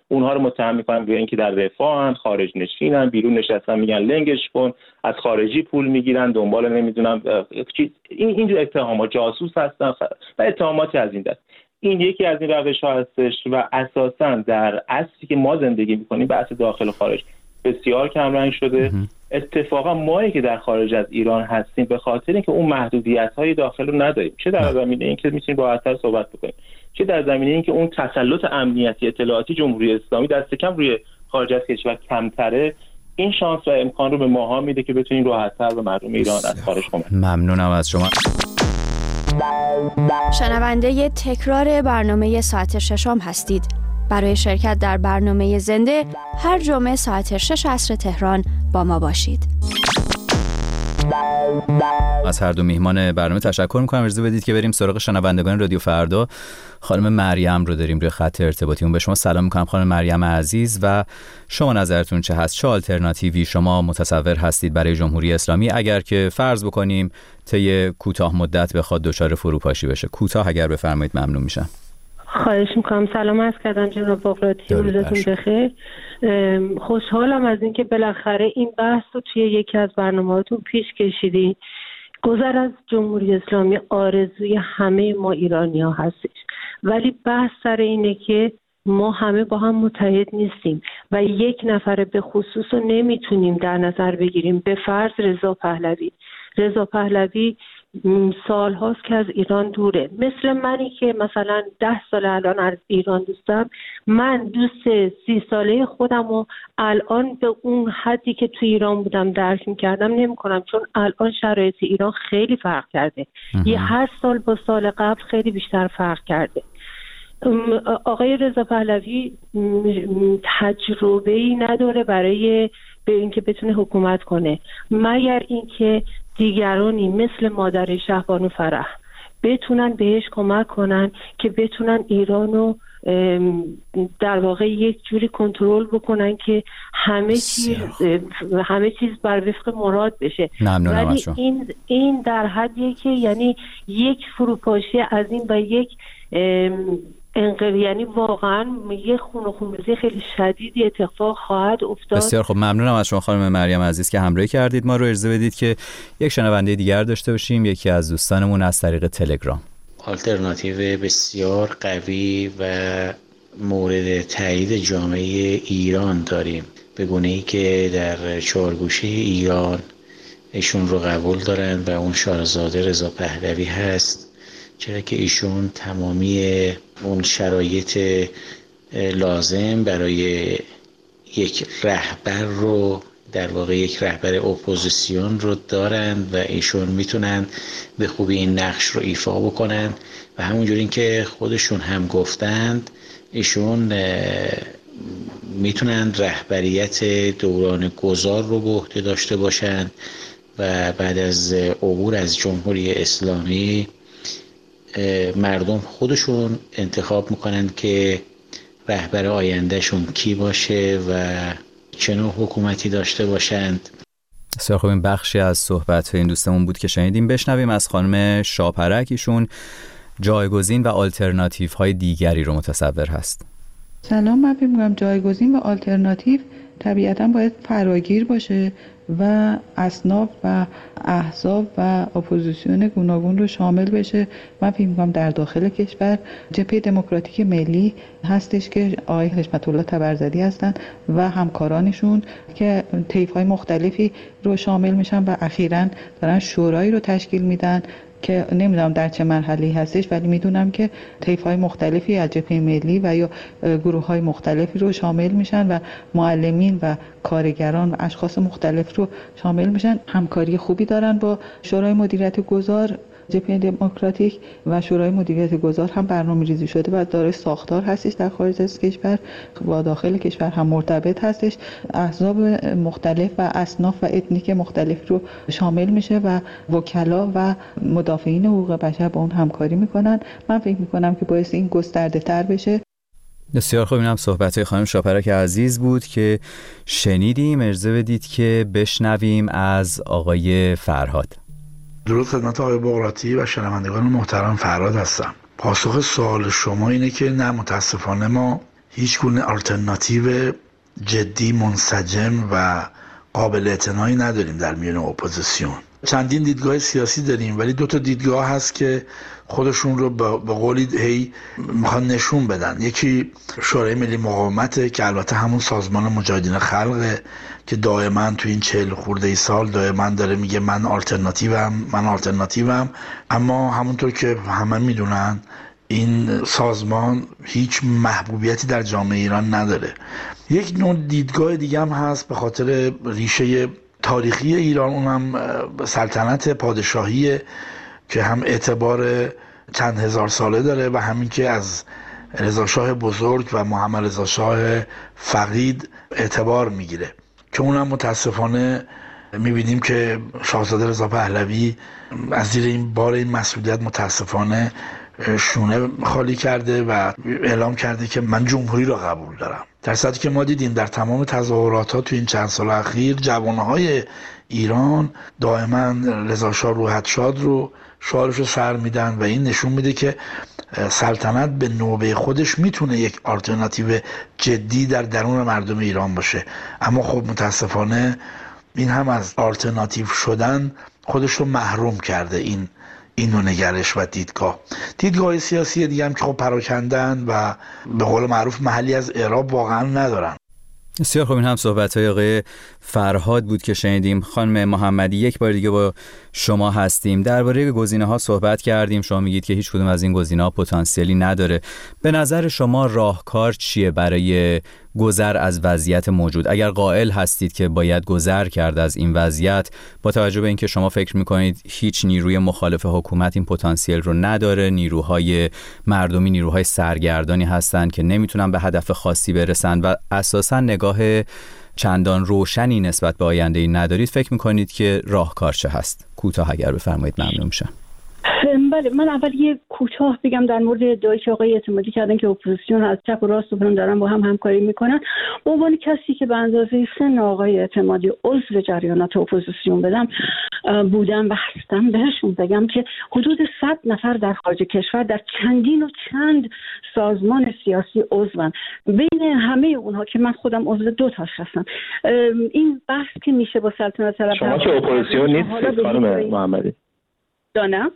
اونها رو متهم میکنن به اینکه در رفاهن، خارج نشینن، بیرون نشستن میگن لنگش کن، از خارجی پول میگیرن، دنبال نمیدونم این اتهامات، جاسوس هستن و اتهاماتی از این دست. این یکی از این روش‌ها هستش و اساساً در عصری که ما زندگی میکنیم بحث داخل و خارج بسیار کمرنگ شده. اتفاقا مایی که در خارج از ایران هستیم به خاطر اینکه اون محدودیت‌های داخل رو نداریم، چه در زمینه اینکه میتونیم راحت‌تر صحبت بکنیم، چه در زمینه اینکه اون تسلط امنیتی اطلاعاتی جمهوری اسلامی دست کم روی خارج از کشور کمتره، این شانس و امکان رو به ماها میده که بتونیم راحت‌تر به مردم ایران از خارج کمک کنیم. ممنونم از شما. شنونده تکرار برنامه ساعت ششم هستید. برای شرکت در برنامه زنده هر جمعه ساعت 6 عصر تهران با ما باشید. از هر دو میهمان برنامه تشکر میکنم. اجازه بدید که بریم سراغ شنوندگان رادیو فردا. خانم مریم رو داریم روی خط ارتباطیمون. به شما سلام میکنم خانم مریم عزیز و شما نظرتون چه هست؟ چه آلترناتیوی شما متصور هستید برای جمهوری اسلامی اگر که فرض بکنیم طی کوتاه مدت بخواد دچار فروپاشی بشه؟ کوتاه اگر بفرمایید ممنون میشم. خواهش میکنم. سلام عرض کردم جناب بغراتی، روزتون بخیر. خوشحالم از اینکه بالاخره این بحث رو توی یکی از برنامه‌هاتون پیش کشیدین. گذر از جمهوری اسلامی آرزوی همه ما ایرانی‌ها هستش، ولی بحث سر اینه که ما همه با هم متحد نیستیم و یک نفر به خصوص رو نمیتونیم در نظر بگیریم. به فرض رضا پهلوی سال هاست که از ایران دوره، مثل منی که مثلا 10 سال الان از ایران دوستم. من دوست 30 ساله خودم رو الان به اون حدی که تو ایران بودم درک میکردم نمی کنم، چون الان شرایط ایران خیلی فرق کرده. هر سال با سال قبل خیلی بیشتر فرق کرده. آقای رضا پهلوی تجربه‌ای نداره برای به اینکه بتونه حکومت کنه، مگر اینکه دیگرانی مثل مادر شهبانو فرح بتونن بهش کمک کنن که بتونن ایرانو در واقع یک جوری کنترل بکنن که همه چیز بر وفق مراد بشه. ولی این در حدیه که یعنی یک فروپاشی از این با یک یعنی واقعا یه خونریزی خیلی شدیدی اتفاق خواهد افتاد. بسیار خب، ممنونم از شما خانم مریم عزیز که همراهی کردید ما رو. اجازه بدید که یک شنونده دیگر داشته باشیم، یکی از دوستانمون از طریق تلگرام. آلترناتیو بسیار قوی و مورد تایید جامعه ایران داریم، به گونه‌ای که در چهارگوشه ایران ایشون رو قبول دارن و اون شاهزاده رضا پهلوی هست، چرا که ایشون تمامی اون شرایط لازم برای یک رهبر رو، در واقع یک رهبر اپوزیسیون رو دارن و ایشون میتونن به خوبی این نقش رو ایفا بکنن و همونجوری که خودشون هم گفتند ایشون میتونن رهبریت دوران گذار رو به عهده داشته باشن و بعد از عبور از جمهوری اسلامی مردم خودشون انتخاب میکنن که رهبر آیندهشون کی باشه و چه نوع حکومتی داشته باشند. بسیار خوب، این بخشی از صحبت این دوستمون بود که شنیدیم. بشنویم از خانم شاپرک، ایشون جایگزین و آلترناتیو های دیگری رو متصور هست. سلام، من فکر می‌کنم جایگزین و آلترناتیو طبیعتاً باید فراگیر باشه و اصناف و احزاب و اپوزیسیون گوناگون رو شامل بشه. من فکر می‌کنم در داخل کشور جبهه دموکراتیک ملی هستش که آقای حشمت الله طبرزدی هستن و همکارانشون که طیف‌های مختلفی رو شامل میشن و اخیراً دارن شورایی رو تشکیل میدن که نمیدونم در چه مرحله‌ای هستش، ولی میدونم که طیف‌های مختلفی از جبهه ملی و یا گروه‌های مختلفی رو شامل میشن و معلمین و کارگران و اشخاص مختلف رو شامل میشن. همکاری خوبی دارن با شورای مدیریت گذار جبهه دموکراتیک و شورای مدیریت گذار هم برنامه‌ریزی شده و دارای ساختار هستش در خارج از کشور با داخل کشور هم مرتبط هستش. احزاب مختلف و اصناف و اتنیک مختلف رو شامل میشه و وکلا و مدافعین حقوق بشر با اون همکاری میکنن. من فکر میکنم که باعث این گسترده تر بشه. بسیار خوب، اینم صحبت‌های خانم شاپرک عزیز بود که شنیدیم. اجازه بدید که بشنویم از آقای فرهاد. درود خدمت آقای بغراتی و شنوندگان محترم. فرهاد هستم. پاسخ سوال شما اینه که نه، متاسفانه ما هیچ گونه آلترناتیو جدی منسجم و قابل اعتنایی نداریم در میان اپوزیسیون. چندین دیدگاه سیاسی داریم ولی 2 تا دیدگاه هست که خودشون رو به قولی هی میخوان نشون بدن. یکی شورای ملی مقاومته که البته همون سازمان مجاهدین خلقه که دائما تو این 40 خورده سال دائما داره میگه من آلترناتیوم، اما همونطور که همه میدونن این سازمان هیچ محبوبیتی در جامعه ایران نداره. یک نوع دیدگاه دیگه هم هست به خاطر ریشه تاریخی ایران، اونم سلطنت پادشاهی که هم اعتبار چند هزار ساله داره و همین که از رضا شاه بزرگ و محمد رضا شاه فقید اعتبار میگیره که اونم متاسفانه میبینیم که شاهزاده رضا پهلوی از زیر این بار این مسئولیت متاسفانه شونه خالی کرده و اعلام کرده که من جمهوری رو قبول دارم، در صورتی که ما دیدیم در تمام تظاهرات ها تو این چند سال اخیر جوانهای ایران دائما رضا شاه روحت شاد رو شعارش رو سر میدن و این نشون میده که سلطنت به نوبه خودش میتونه یک آلترناتیو جدی در درون مردم ایران باشه، اما خب متاسفانه این هم از آلترناتیو شدن خودش رو محروم کرده. این نوع نگرش و دیدگاه سیاسی دیگه هم که خب پراکندن و به قول معروف محلی از اعراب واقعا ندارن. بسیار خوب، این هم صحبت‌های آقای فرهاد بود که شنیدیم. خانم محمدی، یک بار دیگه با شما هستیم. درباره گزینه‌ها صحبت کردیم، شما میگید که هیچ کدوم از این گزینه‌ها پتانسیلی نداره. به نظر شما راهکار چیه برای گذر از وضعیت موجود؟ اگر قائل هستید که باید گذر کرد از این وضعیت، با توجه به اینکه شما فکر میکنید هیچ نیروی مخالف حکومت این پتانسیل رو نداره، نیروهای مردمی نیروهای سرگردانی هستند که نمیتونن به هدف خاصی برسن و اساساً نگاه چندان روشنی نسبت به آینده ندارید، فکر میکنید که راهکار چه هست؟ کوتاه اگر بفرمایید ممنون میشم. بله، من اول یه کوتاه بگم در مورد ادعایی که آقای اعتمادی کردن که اپوزیسیون از چپ و راست دارن با هم همکاری میکنن. به عنوان کسی که به اندازه سن آقای اعتمادی عضو جریانات اپوزیسیون بودم و هستم، بهشون بگم که حدود 100 نفر در خارج کشور در چندین و چند سازمان سیاسی عضوان. بین همه اونها که من خودم عضو 2 تاش هستم، این بحث که میشه با سلطنت طلب شما که اپوزیسیون نیستید خانم محمدی؟ دانم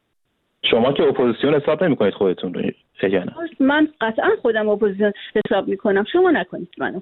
شما که اپوزیسیون حساب نمی‌کنید خودتون رو؟ من قطعا خودم اپوزیسیون حساب میکنم، شما نکنید منو.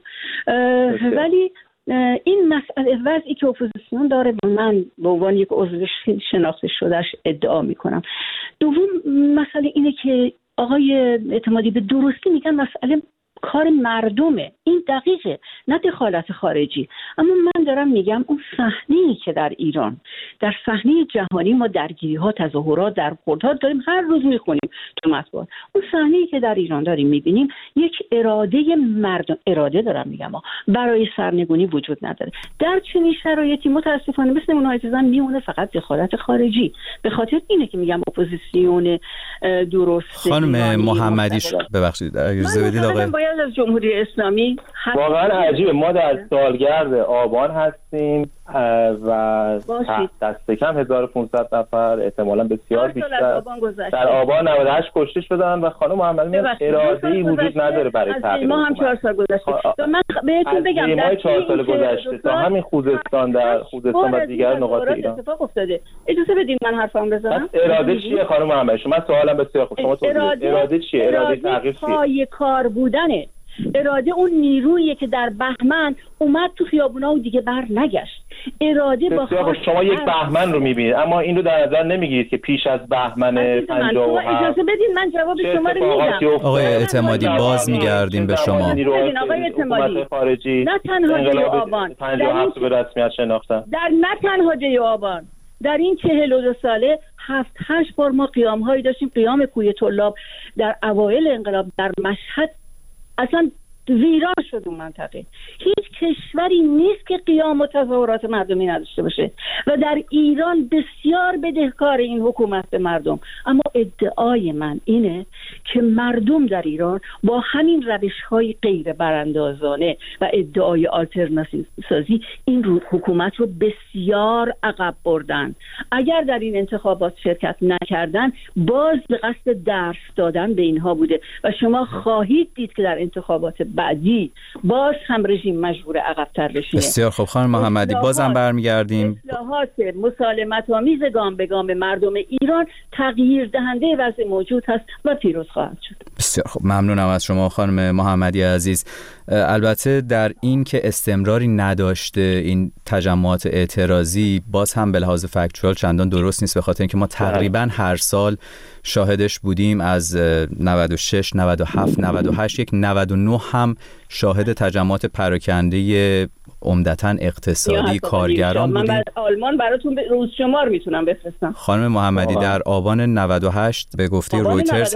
ولی این مسئله وضعی که اپوزیسیون داره من به عنوان یک عضو شناخته شدهش ادعا میکنم. دوم مسئله اینه که آقای اعتمادی به درستی میگن مسئله کار مردمه، این دقیقه، نه دخالت خارجی. اما من دارم میگم اون صحنه‌ای که در ایران، در صحنه جهانی ما درگیری ها، تظاهرات، درخوردها داریم، هر روز میخونیم تو مطبوعات. اون صحنه‌ای که در ایران داریم میبینیم یک اراده مردم، اراده دارم میگم برای سرنگونی وجود نداره. در چنین شرایطی متاسفانه مثل اون عزیزان میمونه فقط دخالت خارجی. به خاطر اینه که میگم اپوزیسیون درست. خانم محمدی ببخشید اجازه بدید آقای از جمهوری اسلامی واقعا عجیبه. ما در سالگرد آبان هستیم و دست کم 1500 نفر احتمالاً بسیار بیشتر در آبان 98 کشته شدن و خانم محمدی اراده‌ای وجود نداره برای تغییر. ما هم 4 سال گذشته. من بهتون بگم در 4 سال گذشته تا همین خوزستان و دیگر نقاط ایران اتفاق افتاده. اجازه بدید من حرفم بزنم. اراده چیه خانم محمدی؟ من سوالم بسیار خوب، شما اراده چیه؟ اراده تغییر چیه؟ پای کار بودنه. اراده اون نیرویی که در بهمن اومد تو خیابونا و دیگه بر نگشت. اراده با شما یک بهمن رو میبینید اما این رو در نظر نمیگیرید که پیش از بهمن 57 اجازه بدید من جواب شما رو میدم. آقای اعتمادی باز میگردیم به شما. آقای اعتمادی خارجی نه تنها دی آبان 57 به رسمیت شناختن، در نه تنها دی آبان، در این 42 ساله 7-8 بار ما قیام‌هایی داشتیم. قیام کوی طلاب در اوایل انقلاب در مشهد اصلا ویران شد اون منطقه. هیچ کشوری نیست که قیام و تظاهرات مردمی نداشته باشه و در ایران بسیار بدهکار این حکومت به مردم. اما ادعای من اینه که مردم در ایران با همین روش‌های غیر براندازانه و ادعای آلترناتیو سازی این حکومت رو بسیار عقب بردن. اگر در این انتخابات شرکت نکردن باز به قصد درس دادن به اینها بوده و شما خواهید دید که در انتخابات بعدی باز هم رژیم مجبور عقب‌تر بشینه. بسیار خوب خانم محمدی، بازم برمیگردیم. اصلاحات مسالمت آمیز گام به گام مردم ایران تغییر دهنده وضع موجود هست و پیروز خواهد شد. بسیار خوب، ممنونم از شما خانم محمدی عزیز. البته در این که استمراری نداشته این تجمعات اعتراضی باز هم به لحاظ فکتوال چندان درست نیست، به خاطر اینکه ما تقریبا هر سال شاهدش بودیم. از 96 97 98 یک 99 هم شاهد تجمعات پراکنده عمدتاً اقتصادی کارگران بودیم. من آلمان براتون روز شمار میتونم بفرستم. خانم محمدی در آبان 98 به گفته رویترز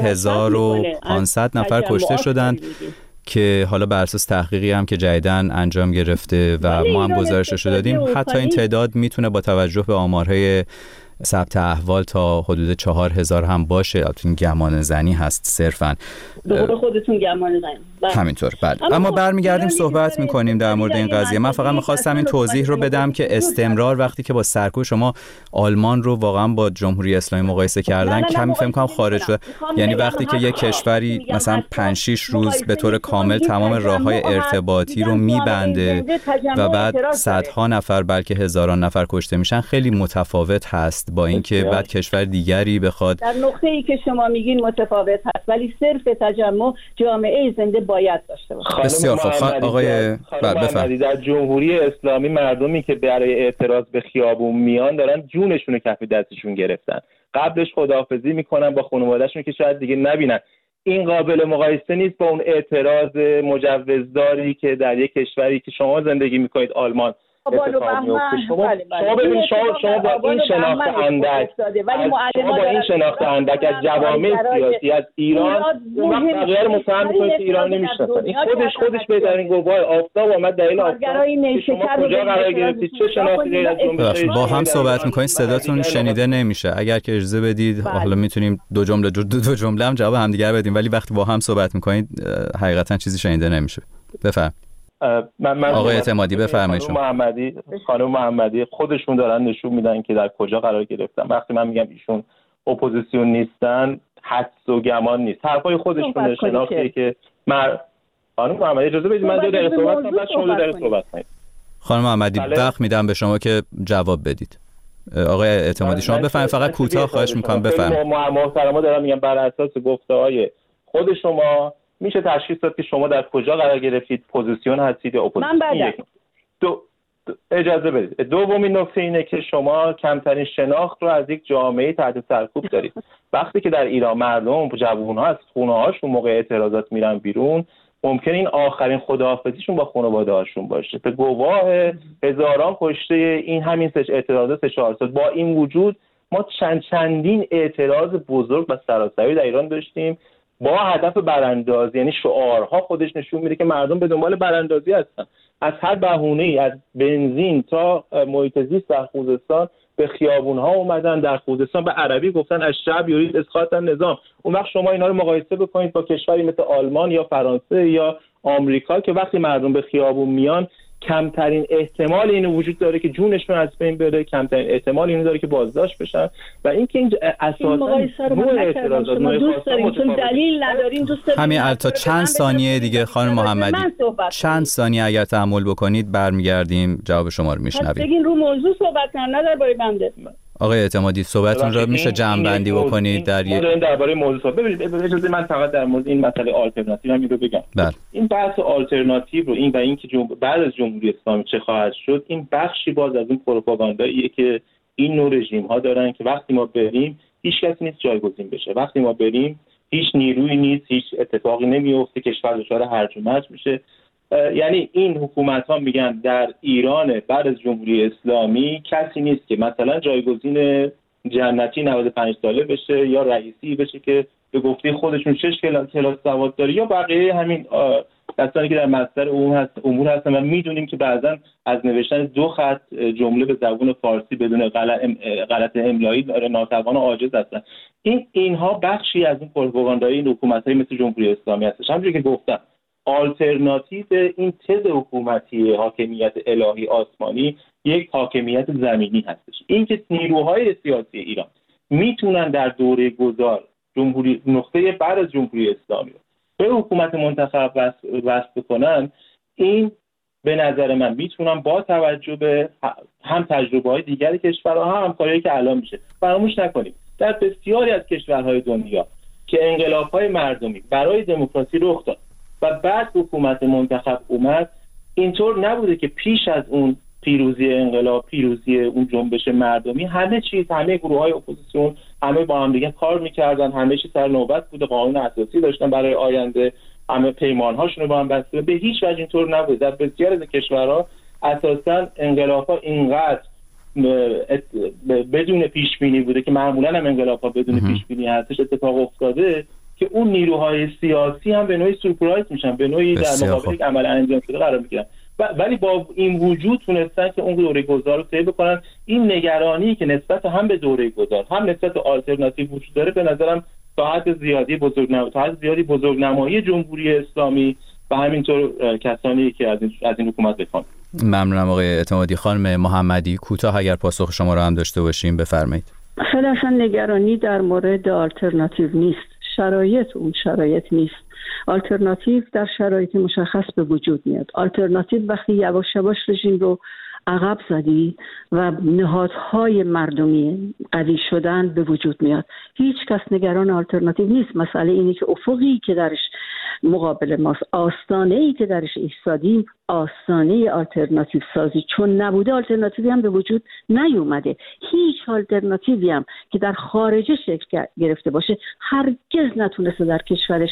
1500 نفر کشته شدند که حالا بر اساس تحقیقی هم که جدیداً انجام گرفته و ما هم گزارشش رو دادیم، حتی این تعداد میتونه با توجه به آمارهای ثبت احوال تا حدود 4000 هم باشه. این گمان زنی هست صرفاً. به قول خودتون گمان زنی. همینطور. بله. اما برمیگردیم صحبت میکنیم در مورد این قضیه. من فقط میخواستم این توضیح رو بدم که استمرار وقتی که با سرکوب شما آلمان رو واقعا با جمهوری اسلامی مقایسه کردن کمی فکر کنم خارج شده. یعنی وقتی که یک کشوری مثلا 5-6 روز به طور کامل تمام راههای ارتباطی رو میبنده و بعد صدها نفر بلکه هزاران نفر کشته میشن، خیلی متفاوت هست با اینکه بعد کشور دیگری بخواد. در نقطه‌ای که شما میگین متفاوت هست، ولی صرف تجمع جامعه زنده باید داشته باشه. بسیار خوب. آقای بفرمایید. در جمهوری اسلامی مردمی که برای اعتراض به خیابون میان دارن جونشون رو کف دستشون گرفتن، قبلش خداحافظی میکنن با خانواده‌شون که شاید دیگه نبینن. این قابل مقایسه نیست با اون اعتراض مجوزداری که در یک کشوری که شما زندگی میکنید آلمان اتفاق میفته. شما ببینید شما با این شناخت اندک از جوامع سیاسی از ایران وقت بقیه رو متهم میکنید که ایران نمیشناسن. این خودش بهترین گواه آفتاب آمد دلیل آفتاب شما کجا قرار گرفتید، چه شناختی غیر از جنبش. با هم صحبت میکنید صداتون شنیده نمیشه. اگر که اجازه بدید حالا میتونیم دو جمله هم جواب همدیگه بدیم، ولی وقتی با هم صحبت میکنید حقیقتا چیزی شنیده نمیشه. بفرمایید. آقای اعتمادی بفرمایید. خانم محمدی خودشون دارن نشون میدن که در کجا قرار گرفتن. وقتی من میگم ایشون اپوزیسیون نیستن، حدس و گمان نیست، حرفای خودشون شناختیه که خانم محمدی اجازه بدید من 2 دقیقه صحبت کنم، بعد شما 2 دقیقه صحبت کنید. خانم محمدی وقت میدم به شما که جواب بدید. آقای اعتمادی شما بفرمایید، فقط کوتاه خواهش میکنم بفرمایید. محترما دارم میگم بر اساس گفته‌های خود شما میشه تشخیص داد که شما در کجا قرار گرفتید، پوزیسیون هستید یا اپوزیسیون. اجازه بدید. دومین نکته اینه که شما کمترین شناخت رو از یک جامعه تحت سرکوب دارید. وقتی که در ایران مردم جوان‌ها از خونه‌هاشون موقع اعتراضات میرن بیرون، ممکنه این آخرین خداحافظیشون با خانواده‌هاشون باشه. به گواه هزاران کشته این همین اعتراضات 4 سال. با این وجود ما چندین اعتراض بزرگ و سراسری در ایران داشتیم با هدف براندازی. یعنی شعارها خودش نشون میده که مردم به دنبال براندازی هستن. از هر بهونه‌ای، از بنزین تا محیط زیست در خوزستان به خیابون‌ها اومدن. در خوزستان به عربی گفتن از شعب یرید اسقاط النظام. اون وقت شما اینا رو مقایسه بکنید با کشوری مثل آلمان یا فرانسه یا آمریکا که وقتی مردم به خیابون میان کمترین احتمال این وجود داره که جونشون از بین بره، کمترین احتمال این داره که بازداشت بشن و اینکه این اساساً نوع اعتراضات دوست داریم چون دلیل نداریم. دوست داریم همین تا چند ثانیه دیگه خانم محمدی، چند ثانیه اگر تحمل بکنید برمیگردیم جواب شما رو میشنویم. بگین رو موضوع صحبت کنن، نه درباره بنده. آقای اعتمادی صحبتون رو میشه جمع بندی بکنید در یک درباره موضوع ببینید. اجازه من فقط در مورد این مسئله آلترناتیو هم رو بگم. این بحث آلترناتیو رو و اینکه بعد از جمهوری اسلامی چه خواهد شد، این بخشی باز از این پروپاگانداییه که این نوع رژیم ها دارن که وقتی ما بریم هیچ کسی نیست جایگزین بشه، وقتی ما بریم هیچ نیرویی نیست، هیچ اتفاقی نمیفته، کشور دچار هرج و مرج میشه. یعنی این حکومت ها میگن در ایران بعد از جمهوری اسلامی کسی نیست که مثلا جایگزین جنتی 95 ساله بشه یا رئیسی بشه که به گفته خودشون 6 کلاس سواد داره یا بقیه همین کسانی که در مصدر امور هستن و میدونیم که بعضا از نوشتن 2 خط جمله به زبان فارسی بدون غلط املایی ناتوان و عاجز هستن. اینها بخشی از این پروپاگاندای این حکومت‌های مثل جمهوری اسلامی هستش. همونجوری که گفتم آلترناتیو این تز حکومتی حاکمیت الهی آسمانی یک حاکمیت زمینی هستش. این که نیروهای سیاسی ایران میتونن در دوره گذار نقطه بعد از جمهوری اسلامی به حکومت منتخب وصل کنن، این به نظر من میتونن با توجه به هم تجربه‌های دیگر کشورها هم همکاریایی که الان میشه. فراموش نکنیم در بسیاری از کشورهای دنیا که انقلاب‌های مردمی برای دموکراسی رخ داد و بعد حکومت منتخب اومد، اینطور نبوده که پیش از اون پیروزی انقلاب، پیروزی اون جنبش مردمی، همه گروه‌های اپوزیسیون همه با هم دیگه کار می‌کردن، همه چیز سر نوبت بوده، قانون اساسی داشتن برای آینده، همه پیمان‌هاشون رو با هم بسته. به هیچ وجه اینطور نبوده. در بسیاری از کشورها اساساً انقلاب‌ها اینقدر بدون پیش بینی بوده که معمولاً هم انقلاب‌ها بدون پیش بینی هستش اتفاق افتاده که اون نیروهای سیاسی هم به نوعی سورپرایز میشن، به نوعی در مقابل یک عمل انجام شده قرار میگیرن، ولی با این وجود تونستن که اون دوره گذار رو طی بکنن. این نگرانی که نسبت هم به دوره گذار هم نسبت به آلترناتیو وجود داره به نظرم تا حد زیادی بزرگنمایی جمهوری اسلامی و همینطور کسانی که از این حکومت بخوان. ممنونم آقای اعتمادی. خانم محمدی کوتاه اگر پاسخ شما رو هم داشته باشیم بفرمایید. خیلی اصلا نگرانی در مورد آلترناتیو نیست، شرایط اون شرایط نیست. آلترناتیو در شرایط مشخص به وجود میاد. آلترناتیو وقتی یواش یواش رژیم رو عقب زدی و نهادهای مردمی قوی شدن به وجود میاد. هیچ کس نگران آلترناتیو نیست. مسئله اینه که افقی که درش مقابل ماست، آستانه‌ای که درش ایستادیم، آستانه آلترناتیو سازی چون نبوده، آلترناتیوی هم به وجود نیومده. هیچ آلترناتیوی هم که در خارج شکل گرفته باشه هرگز نتونسته در کشورش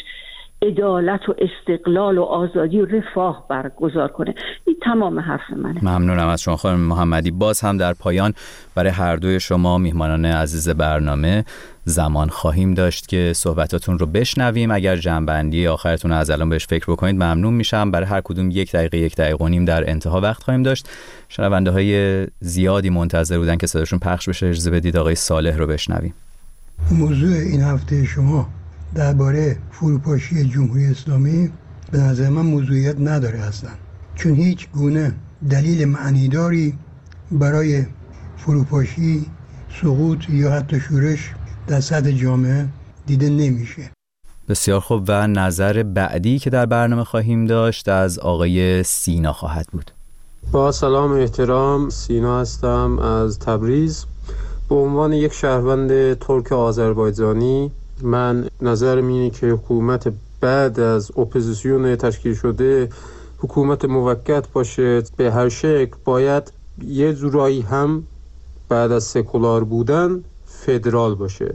عدالت و استقلال و آزادی و رفاه برگزار کنه. این تمام حرف منه. ممنونم از شما خانم محمدی. باز هم در پایان برای هر دوی شما میهمانان عزیز برنامه زمان خواهیم داشت که صحبتاتون رو بشنویم. اگر جنبندی آخرتون از الان بهش فکر بکنید ممنون میشم. برای هر کدوم 1 دقیقه 1 دقیقه و نیم در انتها وقت خواهیم داشت. شنونده های زیادی منتظر بودن که صداشون پخش بشه. اجازه بدید آقای صالح رو بشنویم. موضوع این هفته شما درباره فروپاشی جمهوری اسلامی به نظر من موضوعیت نداره اصلا، چون هیچ گونه دلیل معنیداری برای فروپاشی، سقوط یا حتی شورش در سطح جامعه دیده نمیشه. بسیار خوب. و نظر بعدی که در برنامه خواهیم داشت از آقای سینا خواهد بود. با سلام و احترام، سینا هستم از تبریز. به عنوان یک شهروند ترک آذربایجانی من نظرم اینه که حکومت بعد از اپوزیسیون تشکیل شده حکومت موقت باشه به هر شکل، باید یه جورایی هم بعد از سکولار بودن فدرال باشه،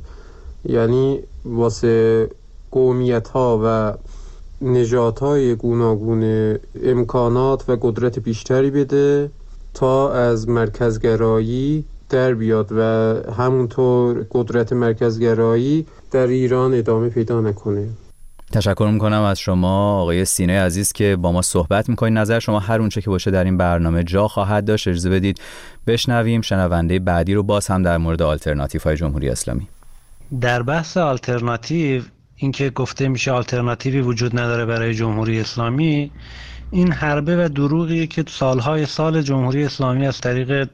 یعنی واسه قومیت ها و نژادهای های گوناگون امکانات و قدرت بیشتری بده تا از مرکزگرایی در بیاد و همونطور قدرت مرکزگرایی در ایران ادامه پیدا نکنه. تشکر میکنم از شما آقای سینه عزیز که با ما صحبت میکنید. نظر شما هر اونچه که باشه در این برنامه جا خواهد داشت. اجازه بدید بشنویم شنونده بعدی رو باز هم در مورد آلترناتیوهای جمهوری اسلامی. در بحث آلترناتیو، اینکه گفته میشه آلترناتیوی وجود نداره برای جمهوری اسلامی، این حربه و دروغیه که سالهای سال جمهوری اسلامی از طریق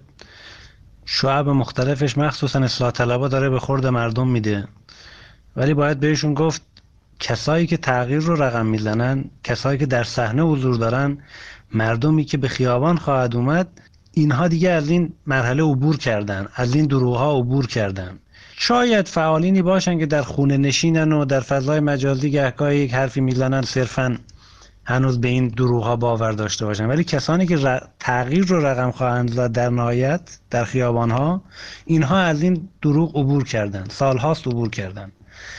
شعب مختلفش مخصوصا اصلاح طلبها داره به خورد مردم میده. ولی باید بهشون گفت کسایی که تغییر رو رقم میزنن، کسایی که در صحنه حضور دارن، مردمی که به خیابان خواهد اومد، اینها دیگه از این مرحله عبور کردن، از این دروغ‌ها عبور کردن. شاید فعالینی باشن که در خونه نشینن و در فضای مجازی گهگاهی یک حرفی میزنن صرفاً هنوز به این دروغ‌ها باور داشته باشن، ولی کسانی که تغییر رو رقم خواهند زد در نهایت در خیابان‌ها، اینها از این دروغ عبور کردن، سال‌هاست عبور کردن.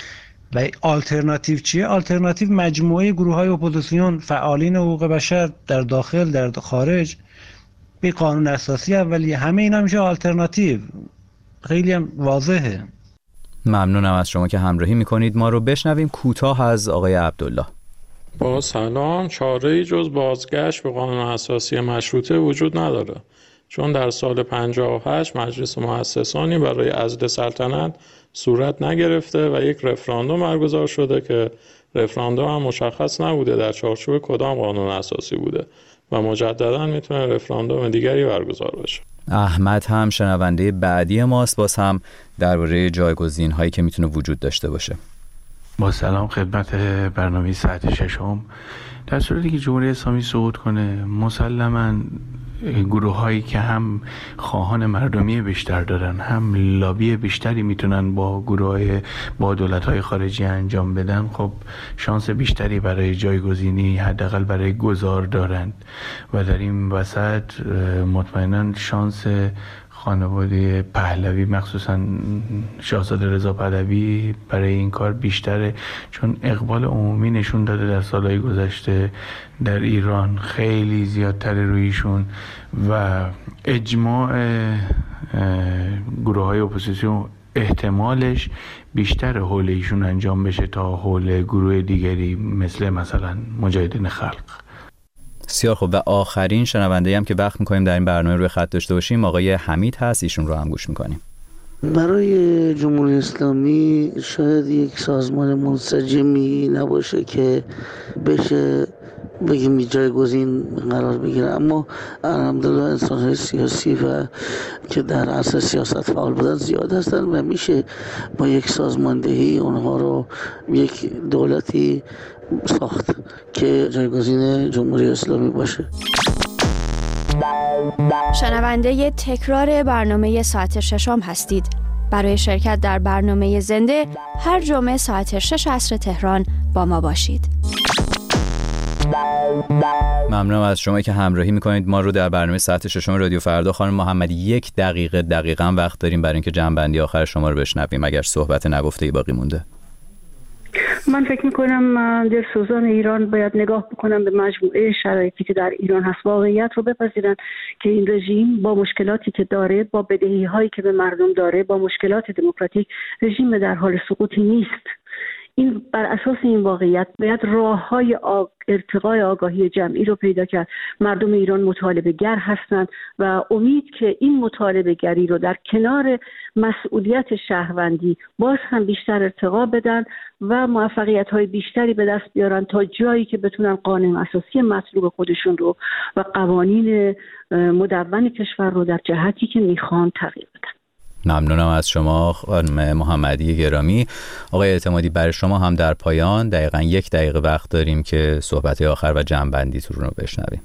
و آلترناتیو چیه؟ آلترناتیو مجموعه گروه‌های اپوزیسیون، فعالین حقوق بشر در داخل در خارج، به قانون اساسی اولیه، همه اینا میشه آلترناتیو. خیلی هم واضحه. ممنونم از شما که همراهی میکنید. ما رو بشنویم کوتاه از آقای عبدالله. با سلام. چاره‌ای جز بازگشت به قانون اساسی مشروطه وجود نداره، چون در سال 58 مجلس مؤسسانی برای عزل سلطنت صورت نگرفته و یک رفراندوم برگزار شده که رفراندوم هم مشخص نبوده در چارچوب کدام قانون اساسی بوده و مجددا میتونه رفراندوم دیگری برگزار بشه. احمد هم شنونده بعدی ماست، باز هم درباره جایگزین هایی که میتونه وجود داشته باشه. با سلام خدمت برنامه ساعت ششم. در صورتی که جمهوری اسلامی سقوط کنه، مسلماً گروه هایی که هم خواهان مردمی بیشتر دارن، هم لابی بیشتری میتونن با دولت های خارجی انجام بدن، خب شانس بیشتری برای جایگزینی حداقل برای گذار دارند و در این وسط مطمئناً شانس خانواده پهلوی مخصوصا شاهزاده رضا پهلوی برای این کار بیشتره، چون اقبال عمومی نشون داده در سالهای گذشته در ایران خیلی زیادتر رویشون و اجماع گروه های اپوزیسیون احتمالش بیشتر حول ایشون انجام بشه تا حول گروه دیگری مثلا مجاهدین خلق. بسیار خوب. و آخرین شنونده هم که وقت میکنیم در این برنامه روی خط داشته باشیم آقای حمید هست، ایشون رو هم گوش میکنیم. برای جمهوری اسلامی شاید یک سازمان منسجمی نباشه که بشه بگیم جایگزین قرار بگیره، اما الحمدلله انسان‌های سیاسی و که در عرصه سیاست فعال بودن زیاد هستن و میشه با یک سازماندهی اونها رو یک دولتی ساخت که جایگزین جمهوری اسلامی باشه. شنونده تکرار برنامه ساعت ششم هستید. برای شرکت در برنامه زنده هر جمعه ساعت 6 عصر تهران با ما باشید. ممنونم از شما که همراهی میکنید ما رو در برنامه ساعت ششم رادیو فردا. خانم محمدی 1 دقیقه دقیقاً وقت داریم برای اینکه جمع‌بندی آخر شما رو بشنویم اگر صحبت نگفته‌ای باقی مونده. من فکر میکنم دلسوزان ایران باید نگاه بکنم به مجموعه شرایطی که در ایران هست، واقعیت رو بپذیرن که این رژیم با مشکلاتی که داره، با بدهی هایی که به مردم داره، با مشکلات دموکراتیک، رژیم در حال سقوطی نیست. این بر اساس این واقعیت باید راه‌های ارتقای آگاهی جمعی رو پیدا کرد. مردم ایران مطالبه گر هستند و امید که این مطالبه گری رو در کنار مسئولیت شهروندی باز هم بیشتر ارتقا بدن و موفقیت‌های بیشتری به دست بیارن تا جایی که بتونن قانون اساسی مطلوب خودشون رو و قوانین مدون کشور رو در جهتی که میخوان تغییر بدن. ممنونم از شما خانم محمدی گرامی. آقای اعتمادی برای شما هم در پایان دقیقاً 1 دقیقه وقت داریم که صحبت آخر و جمع‌بندیتون رو بشنویم.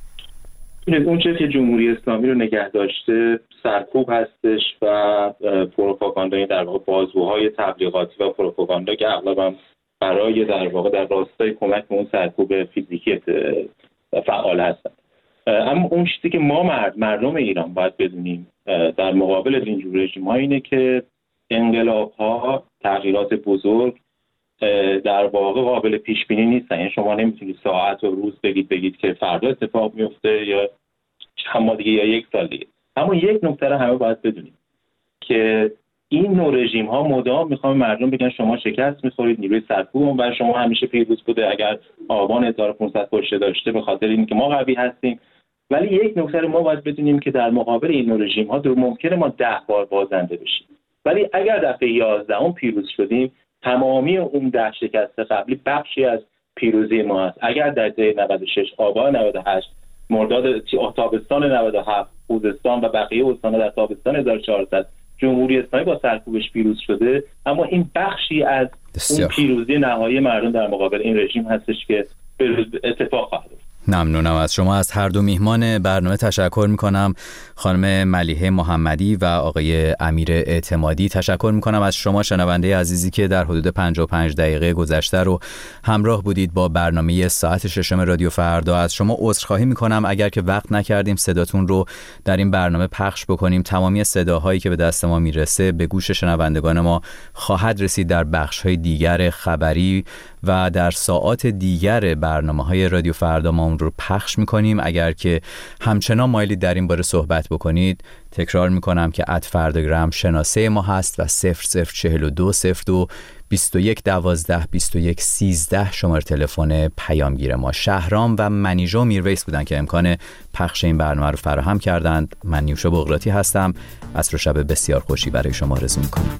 اون چیزی که جمهوری اسلامی رو نگه داشته سرکوب هستش و پروپاگاندای در واقع بازوهای تبلیغاتی و پروپاگاندا که اغلب برای در واقع در راستای کمک به اون سرکوب فیزیکی فعال هستن. اما اون چیزی که ما مردم ایران باید بدونیم در مقابل اینجور رژیم‌ها اینه که انقلاب‌ها، تغییرات بزرگ در واقع قابل پیش بینی نیستن. یعنی شما نمیتونید ساعت و روز بگید که فردا اتفاق میفته یا چند ماه دیگه یا 1 سال دیگه. اما یک نکته رو همه باید بدونیم که این نوع رژیم‌ها مدام میخوان مردم بگن شما شکست میخورید، نیروی سرکوب و شما همیشه پیروز بوده. اگر آبان 1500 کشته داشته به خاطر اینکه ما قوی هستیم. ولی یک نکته رو ما باید بدونیم که در مقابل این نوع رژیم‌ها ممکنه ما 10 بار بازنده بشیم، ولی اگر دفعه 11 پیروز شدیم تمامی اون 10 شکست قبلی بخشی از پیروزی ما است. اگر در دهه 96 آبان 98 مرداد تابستان 97 خوزستان و بقیه استان‌ها در تابستان 1400 جمهوری اسلامی با سرکوبش پیروز شده، اما این بخشی از اون پیروزی نهایی مردم در مقابل این رژیم هستش که اتفاق خواهد افتاد. ممنونم از شما. از هر دو میهمان برنامه تشکر میکنم، خانم ملیحه محمدی و آقای امیر اعتمادی. تشکر میکنم از شما شنونده عزیزی که در حدود 55 دقیقه گذشته رو همراه بودید با برنامه ساعت ششم رادیو فردا. از شما عذرخواهی میکنم اگر که وقت نکردیم صداتون رو در این برنامه پخش بکنیم. تمامی صداهایی که به دست ما میرسه به گوش شنوندگان ما خواهد رسید در بخش‌های دیگر خبری و در ساعات دیگر برنامه‌های رادیو فردا ما اون رو پخش می‌کنیم. اگر که همچنان مایلید در این باره صحبت بکنید، تکرار می‌کنم که @فرداگرام شناسه ما هست و 004202 2112 2113 شماره تلفن پیامگیر ما. شهرام و منیژه و میرویس بودن که امکان پخش این برنامه رو فراهم کردند. من نیوشا بغراتی هستم. عصر و شب بسیار خوشی برای شما آرزو می‌کنم.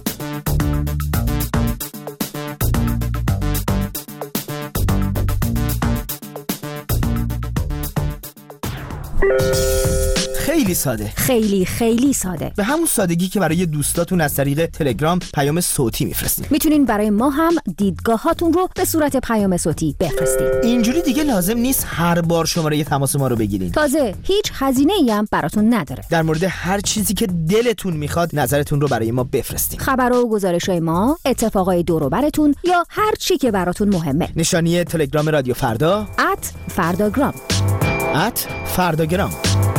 خیلی ساده، خیلی ساده، به همون سادگی که برای دوستاتون از طریق تلگرام پیام صوتی میفرستین. میتونین برای ما هم دیدگاهاتون رو به صورت پیام صوتی بفرستین. اینجوری دیگه لازم نیست هر بار شماره تماس ما رو بگیرین. تازه هیچ هزینه‌ای هم براتون نداره. در مورد هر چیزی که دلتون میخواد نظرتون رو برای ما بفرستین. خبرها و گزارش‌های ما، اتفاقای دور و براتون یا هر چی که براتون مهمه. نشانی تلگرام رادیو فردا @فرداگرام. @فرداگرام.